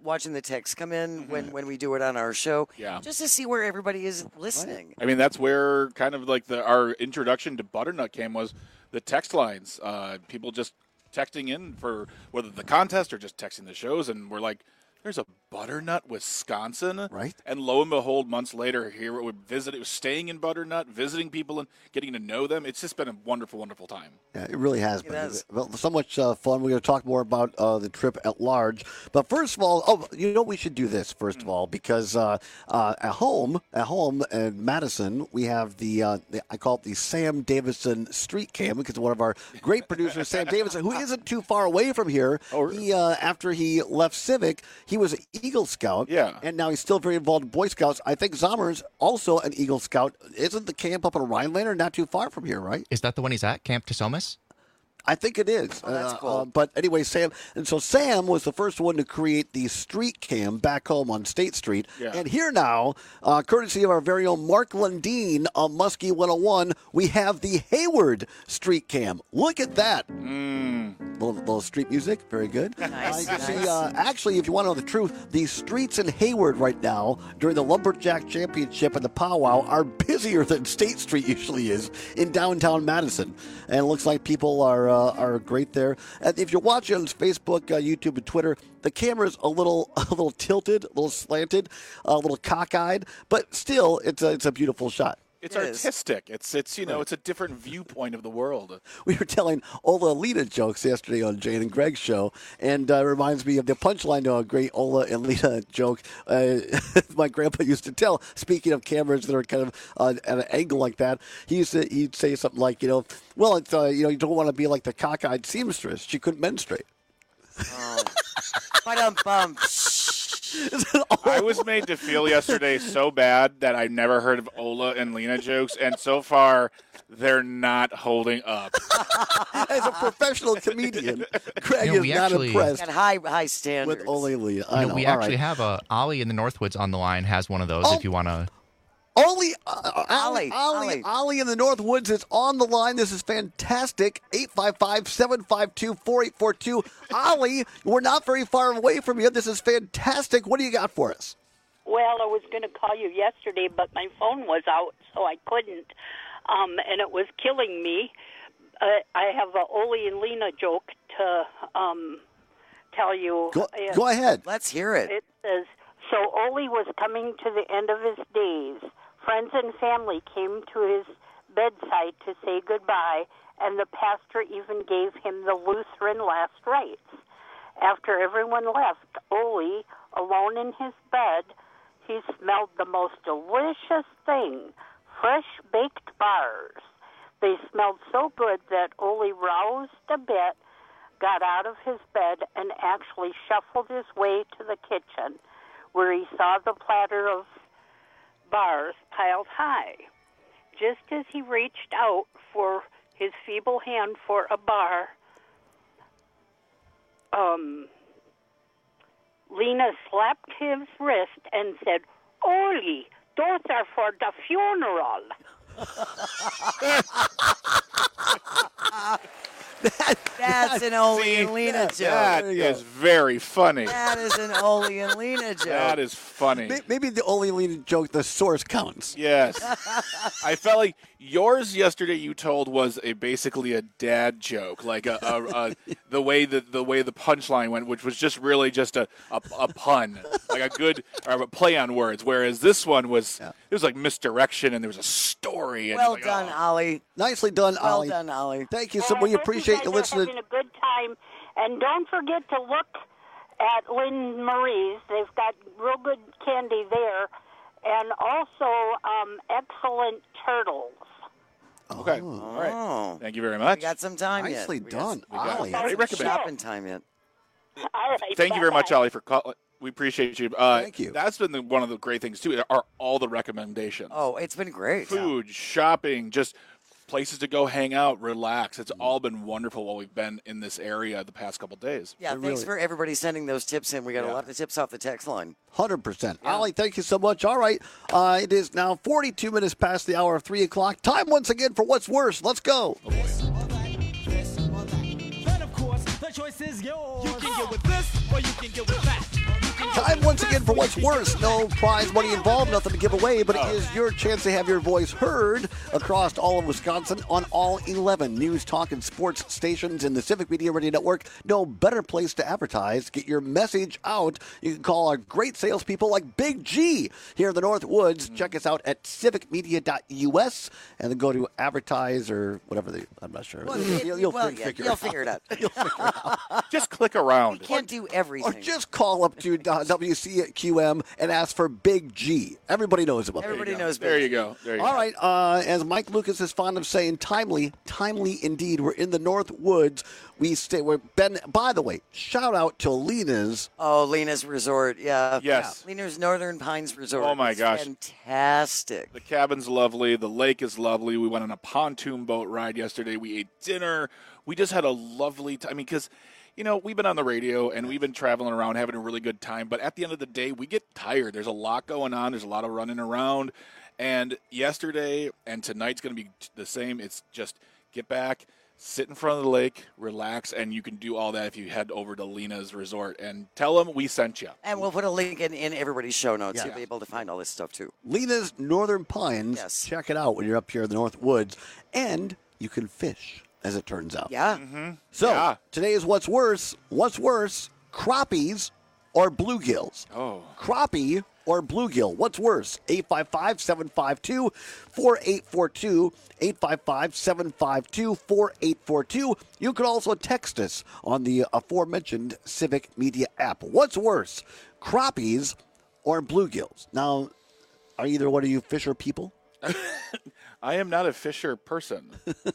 watching the text come in when, when we do it on our show. Yeah. Just to see where everybody is listening. I mean, that's where kind of like the our introduction to Butternut came was the text lines. Uh, people just texting in for whether the contest or just texting the shows, and we're like, there's a Butternut, Wisconsin. Right. And lo and behold, months later, here we visit. It was staying in Butternut, visiting people and getting to know them. It's just been a wonderful, wonderful time. Yeah, it really has It been. has. Well, so much uh, fun. We're going to talk more about uh, the trip at large. But first of all, oh, you know, we should do this first of all because uh, uh, at home, at home in Madison, we have the, uh, the I call it the Sam Davison Street Cam because one of our great producers, Sam Davison, who isn't too far away from here. Oh, really? He uh, after he left Civic, he was an Eagle Scout. Yeah. And now he's still very involved in Boy Scouts. I think Zommer's also an Eagle Scout. Isn't the camp up in Rhinelander not too far from here, right? Is that the one he's at, Camp Tosomas? I think it is. Oh, that's Uh, cool. uh, but anyway, Sam, and so Sam was the first one to create the street cam back home on State Street. Yeah. And here now, uh, courtesy of our very own Mark Lundeen on Muskie one oh one, we have the Hayward street cam. Look at that. Mm. Little, little street music. Very good. Nice, Uh, you can nice. see, uh, actually, if you want to know the truth, the streets in Hayward right now during the Lumberjack Championship and the powwow are busier than State Street usually is in downtown Madison. And it looks like people are uh, are great there. And if you're watching on Facebook, uh, YouTube, and Twitter, the camera's a little a little tilted, a little slanted, a little cockeyed, but still, it's a, it's a beautiful shot. It's It is. artistic. It's it's you know it's a different viewpoint of the world. We were telling Ola Lita jokes yesterday on Jane and Greg's show, and uh, reminds me of the punchline to a great Ola and Lita joke uh, my grandpa used to tell. Speaking of cameras that are kind of uh, at an angle like that, he used to he'd say something like, you know, well, it's uh, you know, you don't want to be like the cockeyed seamstress. She couldn't menstruate. Oh. Ba-dum-bum. I was made to feel yesterday so bad that I never heard of Ola and Lena jokes, and so far they're not holding up. As a professional comedian, Greg You know, is we not actually- impressed Got high high standards. with Ola and Lita. I You know. know, we All actually right. have a Ollie in the Northwoods on the line has one of those Oh. if you want to. Ollie, uh, Ollie, Ollie, Ollie, Ollie. Ollie in the North Woods is on the line. This is fantastic. eight five five, seven five two, four eight four two. Ollie, we're not very far away from you. This is fantastic. What do you got for us? Well, I was going to call you yesterday, but my phone was out, so I couldn't, um, and it was killing me. Uh, I have a Ole and Lena joke to um, tell you. Go, Uh, go ahead. Let's hear it. It says, so Ole was coming to the end of his days. Friends and family came to his bedside to say goodbye, and the pastor even gave him the Lutheran last rites. After everyone left, Ole, alone in his bed, he smelled the most delicious thing, fresh baked bars. They smelled so good that Ole roused a bit, got out of his bed, and actually shuffled his way to the kitchen, where he saw the platter of bars piled high. Just as he reached out for his feeble hand for a bar, um, Lena slapped his wrist and said, Ole, those are for the funeral. That's an Ole and Lena joke. That is very funny. That is an Ole and Lena joke. That is funny. May- Maybe the Ole and Lena joke, the source counts. Yes. I felt like yours yesterday you told was a basically a dad joke, like a, a, a the way that the way the punchline went, which was just really just a, a, a pun, like a good or a play on words. Whereas this one was it was like misdirection and there was a story. And Well like, done, oh. Ollie. Nicely done, Well Ollie. done, Ollie. Thank you so much. We Well, I hope appreciate you guys are listening. having a good time, and don't forget to look at Lynn Marie's. They've got real good candy there, and also um, excellent turtles. Okay. Oh. All right. Thank you very much. We got some time yet. Nicely We got done, some- we got Ollie. some Great recommend. shopping time yet. All right. Thank you very much, bye-bye. Ollie, for calling. We appreciate you. Uh, Thank you. That's been the, one of the great things too. Are all the recommendations? Oh, it's been great. Food, shopping, just places to go hang out, relax. It's all been wonderful while we've been in this area the past couple days. Yeah, It thanks really- for everybody sending those tips in. We got Yeah. a lot of tips off the text line. one hundred percent. Ollie, thank you so much. All right. Uh, it is now forty-two minutes past the hour of three o'clock. Time once again for What's Worse. Let's go. Then of course, the choice is yours. You can get with this or you can get with that. You can Time once again for What's Worse. No prize money involved, nothing to give away, but it is your chance to have your voice heard across all of Wisconsin on all eleven news, talk, and sports stations in the Civic Media Radio Network. No better place to advertise. Get your message out. You can call our great salespeople like Big G here in the North Woods. Check us out at civic media dot u s and then go to advertise or whatever they, I'm not sure. Well, you'll you'll well, fig- yeah, figure, you'll it figure it out. You'll figure it out. Just click around. You can't do everything. Or just call up to uh, W C Q M and ask for Big G. Everybody knows about Everybody Big G. knows There Big you G. go. There you All go. right, uh, as Mike Lucas is fond of saying, timely, timely indeed. We're in the North Woods. We stay. We're been. By the way, shout out to Lena's. Oh, Lena's Resort, yeah. Yes. Yeah. Lena's Northern Pines Resort. Oh, my It's gosh. fantastic. The cabin's lovely. The lake is lovely. We went on a pontoon boat ride yesterday. We ate dinner. We just had a lovely time. I mean, because, you know, we've been on the radio and we've been traveling around having a really good time. But at the end of the day, we get tired. There's a lot going on. There's a lot of running around. And yesterday and tonight's going to be the same. It's just get back, sit in front of the lake, relax, and you can do all that if you head over to Lena's Resort. And tell them we sent you. And we'll put a link in, in everybody's show notes. Yeah. You'll be able to find all this stuff, too. Lena's Northern Pines. Yes. Check it out when you're up here in the North Woods. And you can fish, as it turns out. Yeah. Mm-hmm. So, Yeah. today is What's Worse. What's worse, crappies or bluegills? Oh. Crappie or bluegill? What's worse? eight five five, seven five two, four eight four two, eight five five, seven five two, four eight four two. You can also text us on the aforementioned Civic Media app. What's worse, crappies or bluegills? Now, are either one of you fisher people? I am not a fisher person.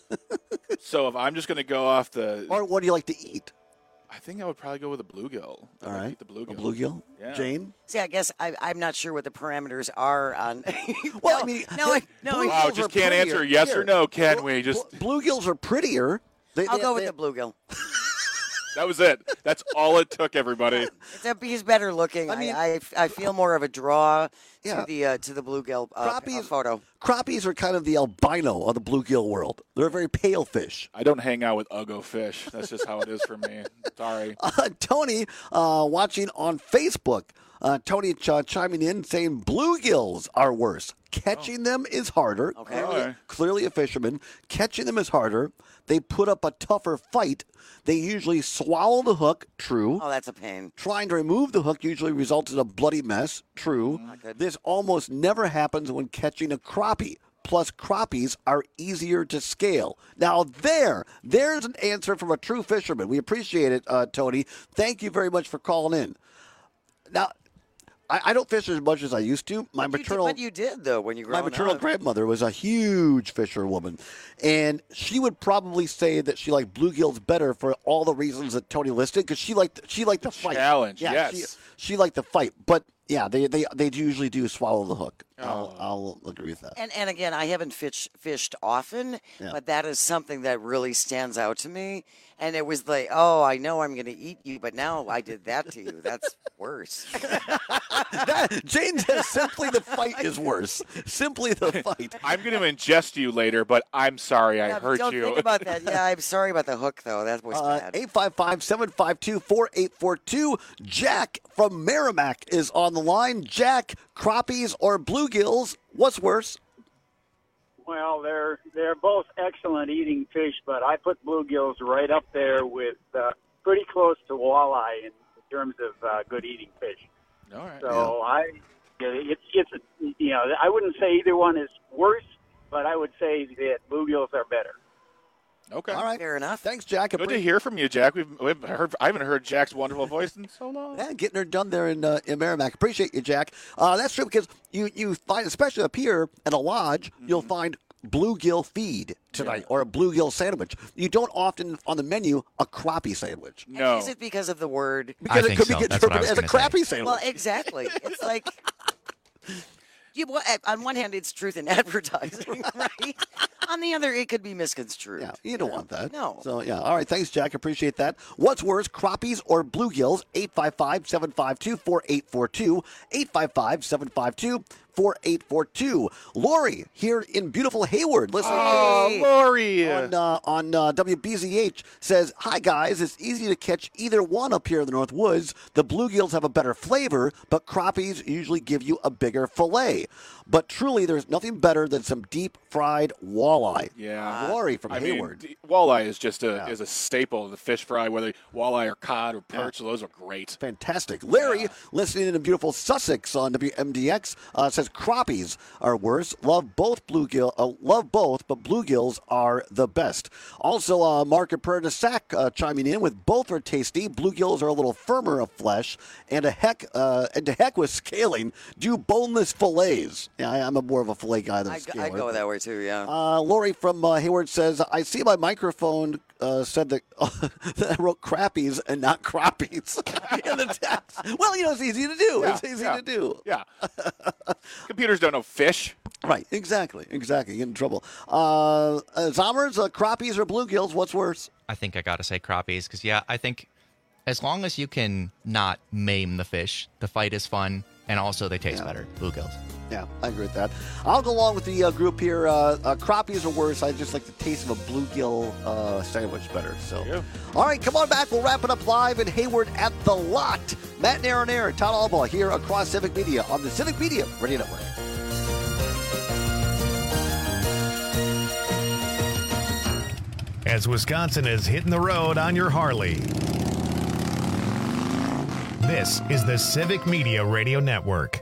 So if I'm just going to go off the... Or what do you like to eat? I think I would probably go with a bluegill. I All would right. eat the bluegill. A bluegill? Yeah. Jane? See, I guess I, I'm not sure what the parameters are on. Well, no, I mean, no, I, no. bluegills Wow, are just can't prettier. answer yes Here. or no, can we? Just Bluegills are prettier. They, I'll they- go with they- the bluegill. that was it. That's all it took, everybody. It's a, he's better looking. I I mean- I, I feel more of a draw Yeah. to the uh, to the bluegill uh, Crappies- uh, photo. Crappies are kind of the albino of the bluegill world. They're a very pale fish. I don't hang out with uggo fish. That's just how it is for me. Sorry. Uh, Tony, uh, watching on Facebook, uh, Tony ch- chiming in saying bluegills are worse. Catching them is harder. Okay. Clearly, Okay. clearly a fisherman. Catching them is harder. They put up a tougher fight. They usually swallow the hook. True. Oh, that's a pain. Trying to remove the hook usually results in a bloody mess. True. good. This almost never happens when catching a crappie. Plus, crappies are easier to scale. Now, there, there's an answer from a true fisherman. We appreciate it, uh, Tony. Thank you very much for calling in. Now, I, I don't fish as much as I used to. My But you did- maternal, but you did though when you grew my up. maternal grandmother was a huge fisherwoman, and she would probably say that she liked bluegills better for all the reasons that Tony listed, because she liked she liked the fight. challenge, Yeah, yes. She, she liked the fight, but yeah, they they they usually do swallow the hook. I'll, I'll agree with that. And and again, I haven't fish, fished often, Yeah. but that is something that really stands out to me. And it was like, oh, I know I'm going to eat you, but now I did that to you. That's worse. That, Jane says simply the fight is worse. Simply the fight. I'm going to ingest you later, but I'm sorry I Yeah, hurt don't you. think about that. Yeah, I'm sorry about the hook, though. That was Uh, bad. eight five five, seven five two, four eight four two. Jack from Merrimack is on the line. Jack, crappies or bluegills, what's worse? Well, they're they're both excellent eating fish, but I put bluegills right up there with uh, pretty close to walleye in terms of uh, good eating fish. All right. So I, it's it's a, you know I wouldn't say either one is worse, but I would say that bluegills are better. Okay. All right. Fair enough. Thanks, Jack. Good to hear from you, Jack. We've, we've heard. I haven't heard Jack's wonderful voice in so long. Yeah, getting her done there in uh, in Merrimack. Appreciate you, Jack. Uh, that's true because you, you find, especially up here at a lodge, Mm-hmm. you'll find bluegill feed tonight or a bluegill sandwich. You don't often on the menu a crappie sandwich. No. Is it because of the word? Because it think could so. be That's what I interpreted was as a gonna say. crappie sandwich. Well, exactly. It's like, you, well, on one hand, it's truth in advertising, right? On the other, it could be misconstrued. Yeah, you don't want that. No. So, yeah. All right. Thanks, Jack. Appreciate that. What's worse, crappies or bluegills? eight five five, seven five two, four eight four two. eight five five, seven five two, four eight four two. four eight four two. Lori here in beautiful Hayward. Listen, oh, Lori on uh, on uh, W B Z H says, "Hi guys, it's easy to catch either one up here in the North Woods. The bluegills have a better flavor, but crappies usually give you a bigger fillet. But truly, there's nothing better than some deep fried walleye." Yeah, Lori from I Hayward. Mean, walleye is just a yeah. is a staple of the fish fry, whether walleye or cod or perch. Yeah. Those are great. Fantastic. Larry, yeah. listening in beautiful Sussex on W M D X, uh, says crappies are worse. Love both bluegill. Uh, love both, but bluegills are the best. Also, uh, Mark and Prairie de Sac uh, chiming in with both are tasty. Bluegills are a little firmer of flesh, and a heck uh, and to heck with scaling. Do boneless fillets. Yeah, I, I'm a more of a fillet guy than a I, scaler. I go that way too. Yeah. Uh, Lori from uh, Hayward says, "I see my microphone uh, said that, uh, that I wrote crappies and not crappies in the text." Well, you know, it's easy to do. Yeah, it's easy yeah, to do. Yeah. Computers don't know fish. Right. Exactly. Exactly. Get in trouble. Uh, uh, Zommers, uh, crappies or bluegills? What's worse? I think I got to say crappies because, yeah, I think as long as you can not maim the fish, the fight is fun, and also they taste yeah. better. Bluegills. Yeah, I agree with that. I'll go along with the uh, group here. Uh, uh, crappies are worse. I just like the taste of a bluegill uh, sandwich better. So, yeah. All right, come on back. We'll wrap it up live in Hayward at the Lot. Matt and Aaron Aaron, Todd Albaugh here across Civic Media on the Civic Media Radio Network. As Wisconsin is hitting the road on your Harley. This is the Civic Media Radio Network.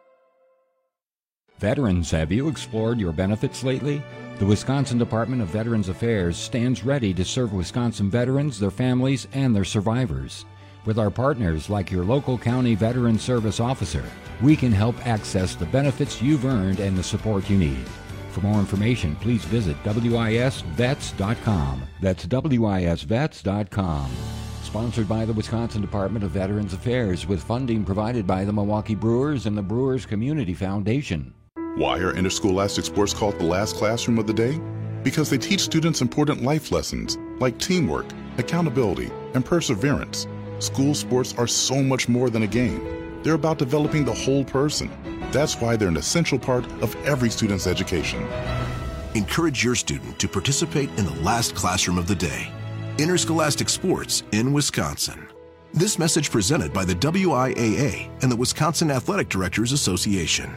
Veterans, have you explored your benefits lately? The Wisconsin Department of Veterans Affairs stands ready to serve Wisconsin veterans, their families, and their survivors. With our partners like your local county veteran service officer, we can help access the benefits you've earned and the support you need. For more information, please visit W I S vets dot com. That's W I S vets dot com. Sponsored by the Wisconsin Department of Veterans Affairs with funding provided by the Milwaukee Brewers and the Brewers Community Foundation. Why are interscholastic sports called the last classroom of the day? Because they teach students important life lessons like teamwork, accountability, and perseverance. School sports are so much more than a game. They're about developing the whole person. That's why they're an essential part of every student's education. Encourage your student to participate in the last classroom of the day. Interscholastic sports in Wisconsin. This message presented by the W I A A and the Wisconsin Athletic Directors Association.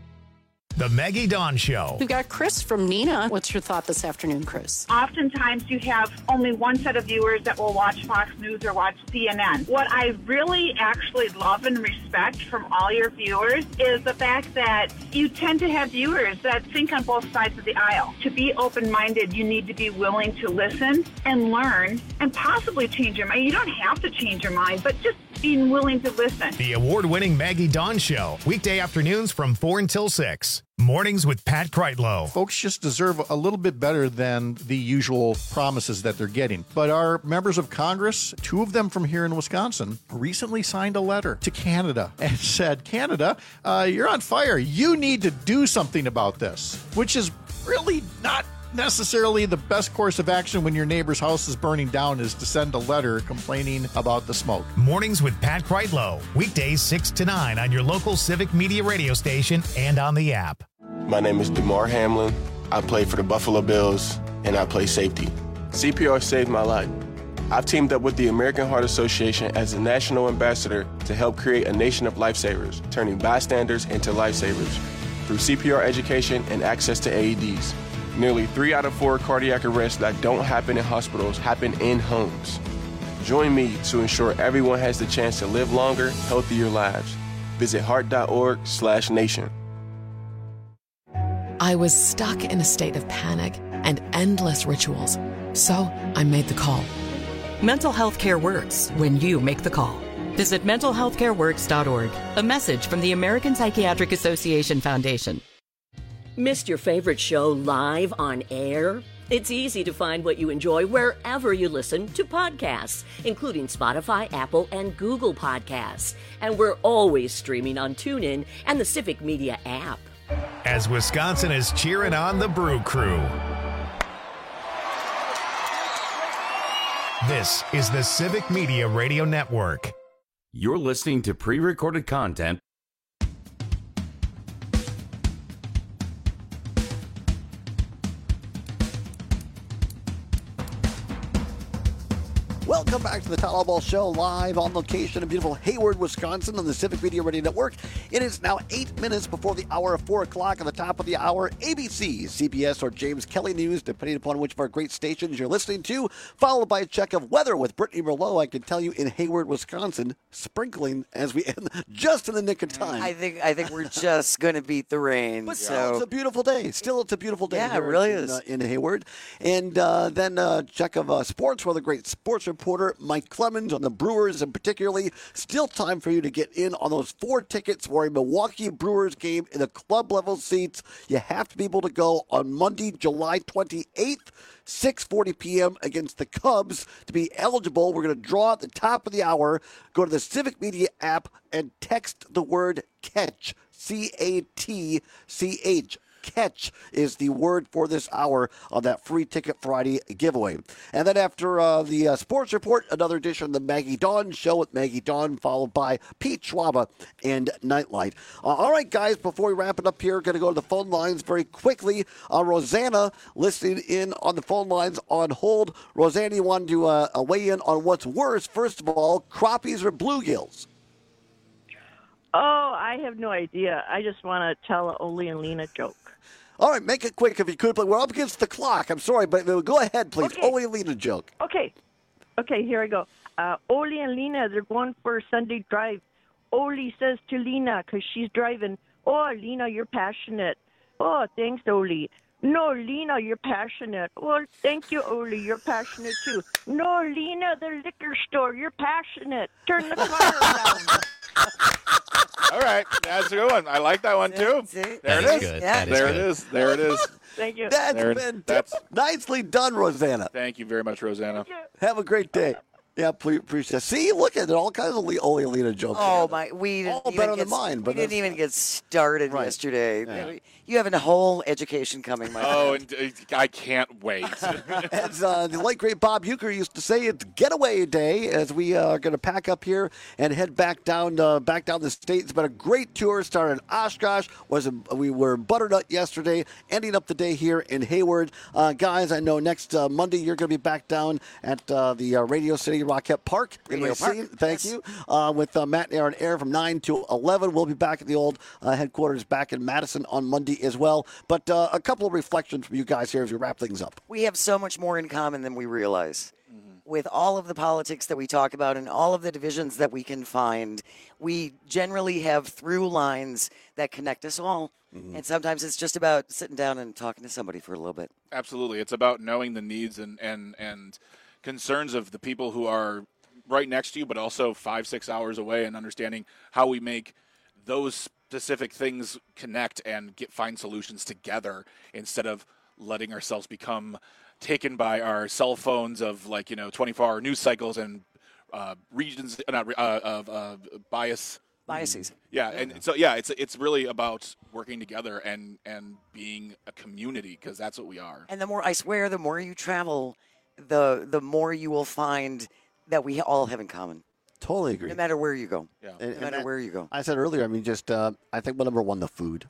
The Maggie Dawn Show. We've got Chris from Neenah. What's your thought this afternoon, Chris? Oftentimes you have only one set of viewers that will watch Fox News or watch C N N. What I really actually love and respect from all your viewers is the fact that you tend to have viewers that think on both sides of the aisle. To be open-minded, you need to be willing to listen and learn and possibly change your mind. You don't have to change your mind, but just being willing to listen. The award-winning Maggie Dawn Show. Weekday afternoons from four until six. Mornings with Pat Kreitlow. Folks just deserve a little bit better than the usual promises that they're getting. But our members of Congress, two of them from here in Wisconsin, recently signed a letter to Canada and said, Canada, uh, you're on fire. You need to do something about this, which is really not necessarily the best course of action when your neighbor's house is burning down, is to send a letter complaining about the smoke. Mornings with Pat Kreitlow. Weekdays six to nine on your local Civic Media radio station and on the app. My name is DeMar Hamlin. I play for the Buffalo Bills, and I play safety. C P R saved my life. I've teamed up with the American Heart Association as a national ambassador to help create a nation of lifesavers, turning bystanders into lifesavers through C P R education and access to A E Ds. Nearly three out of four cardiac arrests that don't happen in hospitals happen in homes. Join me to ensure everyone has the chance to live longer, healthier lives. Visit heart.org slash nation. I was stuck in a state of panic and endless rituals. So I made the call. Mental health care works when you make the call. Visit mental health care works dot org. A message from the American Psychiatric Association Foundation. Missed your favorite show live on air? It's easy to find what you enjoy wherever you listen to podcasts, including Spotify, Apple, and Google Podcasts. And we're always streaming on TuneIn and the Civic Media app. As Wisconsin is cheering on the Brew Crew. This is the Civic Media Radio Network. You're listening to pre-recorded content Welcome back to the Tyler Ball Show, live on location in beautiful Hayward, Wisconsin on the Civic Media Radio Network. It is now eight minutes before the hour of four o'clock. At the top of the hour, A B C, C B S, or James Kelly News, depending upon which of our great stations you're listening to, followed by a check of weather with Brittany Merlot. I can tell you in Hayward, Wisconsin, sprinkling as we end just in the nick of time. I think I think we're just going to beat the rain. But so. still, it's a beautiful day. Still, it's a beautiful day. Yeah, here it really in, is. Uh, in Hayward. And uh, then uh, check of uh, sports with a great sports reporter, Mike Clemens, on the Brewers, and particularly still time for you to get in on those four tickets for a Milwaukee Brewers game in the club level seats. You have to be able to go on Monday, July twenty-eighth. six forty p.m. against the Cubs. To be eligible, we're going to draw at the top of the hour. Go to the Civic Media app and text the word CATCH, C A T C H. Catch is the word for this hour on that free Ticket Friday giveaway. And then after uh, the uh, sports report, another edition of the Maggie Dawn Show with Maggie Dawn, followed by Pete Schwaba and Nightlight. Uh, all right, guys, before we wrap it up here, going to go to the phone lines very quickly. Uh, Rosanna listening in on the phone lines on hold. Rosanna, you wanted to uh, weigh in on what's worse. First of all, crappies or bluegills? Oh, I have no idea. I just want to tell a Ole and Lena joke. All right, make it quick if you could. But we're up against the clock. I'm sorry, but go ahead, please. Okay. Ole and Lena joke. Okay. Okay, here I go. Uh, Ole and Lena, they're going for a Sunday drive. Ole says to Lena, because she's driving, "Oh, Lena, you're passionate." "Oh, thanks, Ole." "No, Lena, you're passionate." "Well, thank you, Ole, you're passionate too." "No, Lena, the liquor store, you're passionate. Turn the car around." All right, that's a good one. I like that one too. There That it is is. good. That is There it good. is. There it is. Thank you. That's There- been that's- nicely done, Rosanna. Thank you very much, Rosanna. Have a great day. Yeah, please appreciate it. See, look at it. All kinds of Le- Ole and Lena jokes. Oh my! We didn't All even better get, than mine, but we didn't that's- even get started Right. yesterday. Yeah. You have a whole education coming, my Oh, friend. and uh, I can't wait. As uh, the late great Bob Euchre used to say, it's getaway day as we uh, are going to pack up here and head back down uh, back down the state. It's been a great tour. Started in Oshkosh. Was a, we were in Butternut yesterday, ending up the day here in Hayward. Uh, guys, I know next uh, Monday you're going to be back down at uh, the uh, Radio City Rockette Park in Radio Park, Racine. Thank yes. you. Uh, with uh, Matt and Aaron Air from nine to eleven. We'll be back at the old uh, headquarters back in Madison on Monday as well. But uh, a couple of reflections from you guys here as we wrap things up. We have so much more in common than we realize. With all of the politics that we talk about and all of the divisions that we can find, we generally have through lines that connect us all. And sometimes it's just about sitting down and talking to somebody for a little bit. Absolutely. It's about knowing the needs and, and, and concerns of the people who are right next to you, but also five, six hours away, and understanding how we make those specific things connect and get find solutions together instead of letting ourselves become taken by our cell phones of, like, you know, twenty-four hour news cycles and uh, regions uh, not, uh, of uh, bias. Biases. Yeah, and so yeah, it's it's really about working together and and being a community, because that's what we are. And the more, I swear, the more you travel, the the more you will find that we all have in common. Totally agree. No matter where you go. Yeah. And- No and matter that- where you go. I said earlier, I mean, just uh, I think well, number one, the food.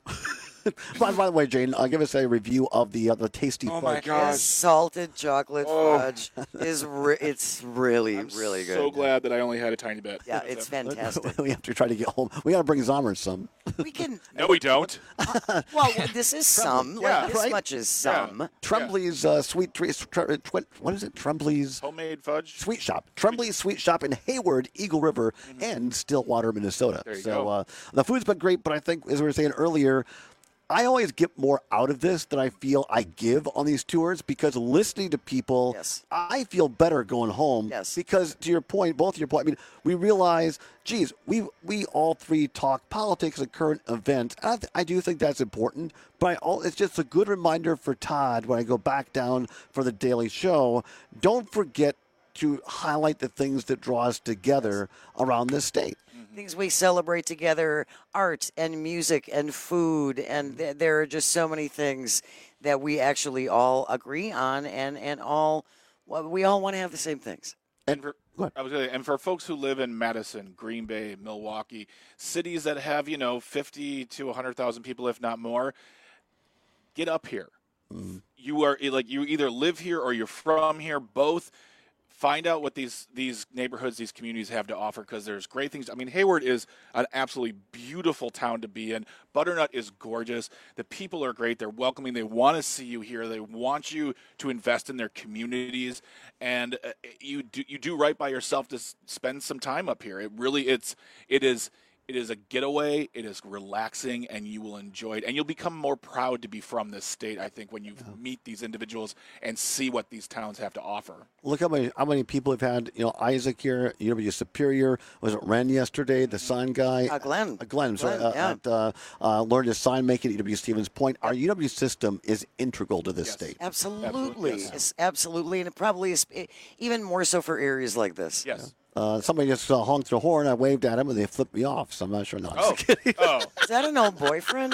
by, by the way, Jane, uh, give us a review of the uh, the tasty Oh, my fudge. God. Yes, salted chocolate Oh. fudge is re- it's really really good. So glad that I only had a tiny bit. Yeah, it's fantastic. we have to try to get home. We got to bring Zommers some. We can. No, we don't. Well, this is some. Yeah, Like, this right? much is some. Tremblay's uh, sweet treat. Tre- tw- what is it? Tremblay's Homemade fudge. Sweet Shop. Tremblay's Sweet Shop in Hayward, Eagle River, and Stillwater, Minnesota. There you so go. Uh, the food's been great, but I think, as we were saying earlier, I always get more out of this than I feel I give on these tours, because listening to people, Yes. I feel better going home. Yes. Because to your point, both your point, I mean, we realize, geez, we we all three talk politics and current events. And I, th- I do think that's important, but I all, it's just a good reminder for Todd when I go back down for the daily show. Don't forget to highlight the things that draw us together around this state. Things we celebrate together, art and music and food, and th- there are just so many things that we actually all agree on, and and all well, we all want to have the same things. And for, I was gonna, and for folks who live in Madison, Green Bay, Milwaukee, cities that have, you know, fifty to one hundred thousand people, if not more, get up here. You are like, you either live here or you're from here. Both find out what these these neighborhoods, these communities have to offer, because there's great things. I mean, Hayward is an absolutely beautiful town to be in. Butternut is gorgeous. The people are great. They're welcoming. They want to see you here. They want you to invest in their communities, and uh, you do you do right by yourself to s- spend some time up here. It really it's it is. It is a getaway. It is relaxing, and you will enjoy it. And you'll become more proud to be from this state, I think, when you yeah. meet these individuals and see what these towns have to offer. Look how many how many people have had, you know, Isaac here, U W Superior. Was it Ren yesterday, the sign guy? Uh, Glenn. Uh, Glenn, sorry, Glenn, uh, yeah. at, uh, uh, learned his sign making at U W Stevens Point. Our U W system is integral to this yes. state. Absolutely. Absolutely. Yes. It's absolutely. And it probably is even more so for areas like this. Yes. Yeah. Uh, somebody just uh, honked their horn. I waved at him, and they flipped me off. So I'm not sure. No, I'm oh, just kidding. oh. Is that an old boyfriend?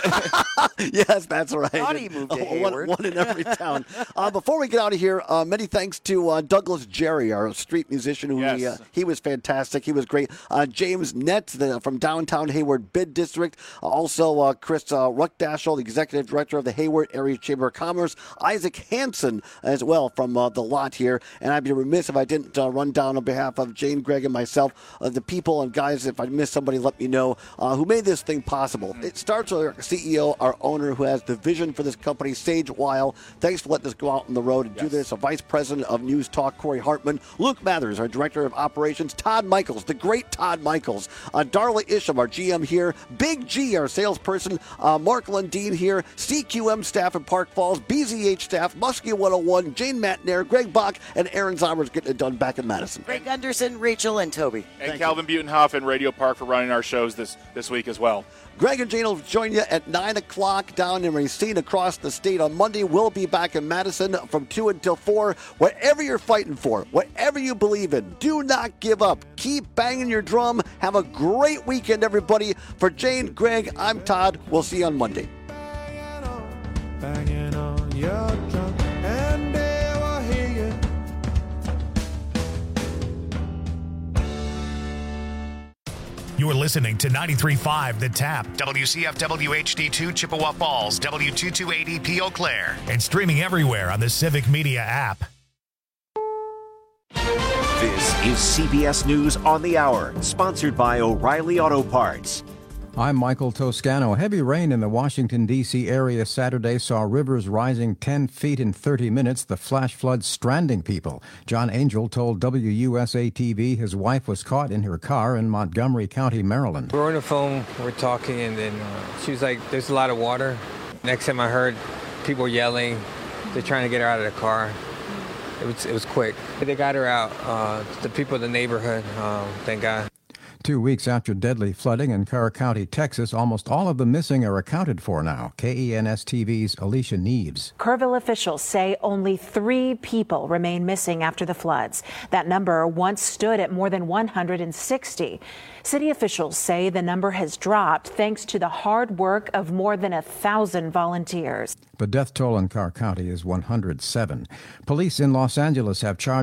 Yes, that's right. Thought he moved to Oh, Hayward. One, one in every town. Uh, before we get out of here, uh, many thanks to uh, Douglas Jerry, our street musician. Who Yes. we, uh, he was fantastic. He was great. Uh, James Nett the, from downtown Hayward Bid District. Uh, also, uh, Chris uh, Ruckdashel, the executive director of the Hayward Area Chamber of Commerce. Isaac Hansen as well from uh, the lot here. And I'd be remiss if I didn't uh, run down on behalf of Jane, Greg, and myself. Uh, the people and guys, if I missed somebody, let me know, uh, who made this thing possible. It starts with our C E O, our owner, who has the vision for this company, Sage Weil. Thanks for letting us go out on the road and yes. do this. A vice president of News Talk, Corey Hartman. Luke Mathers, our director of operations. Todd Michaels, the great Todd Michaels. Uh, Darla Isham, our G M here. Big G, our salesperson. Uh, Mark Lundeen here. C Q M staff in Park Falls. B Z H staff. Muskie one oh one. Jane Matnair. Greg Bach, and Aaron Zomers getting it done back in Madison. Greg Gunderson, Rachel, and Toby. And Thank Calvin you. Butenhoff and Radio Park for running our shows this, this week as well. Greg and Jane will join you at nine o'clock down in Racine across the state on Monday. We'll be back in Madison from two until four. Whatever you're fighting for, whatever you believe in, do not give up. Keep banging your drum. Have a great weekend, everybody. For Jane, Greg, I'm Todd. We'll see you on Monday. Banging on your drum, and they will hear you. You're listening to ninety-three point five The Tap, W C F W H D two Chippewa Falls, W two two eighty P Eau Claire, and streaming everywhere on the Civic Media app. This is C B S News on the Hour, sponsored by O'Reilly Auto Parts. I'm Michael Toscano. Heavy rain in the Washington, D C area Saturday saw rivers rising ten feet in thirty minutes, the flash flood stranding people. John Angel told W U S A T V his wife was caught in her car in Montgomery County, Maryland. We were on the phone, we're talking, and then uh, she was like, there's a lot of water. Next time I heard people yelling, they're trying to get her out of the car. It was, it was quick. They got her out, uh, the people in the neighborhood, uh, thank God. Two weeks after deadly flooding in Carr County, Texas, almost all of the missing are accounted for now. K E N S T V's Alicia Neves. Kerrville officials say only three people remain missing after the floods. That number once stood at more than one hundred sixty. City officials say the number has dropped thanks to the hard work of more than a thousand volunteers. The death toll in Carr County is one hundred seven. Police in Los Angeles have charged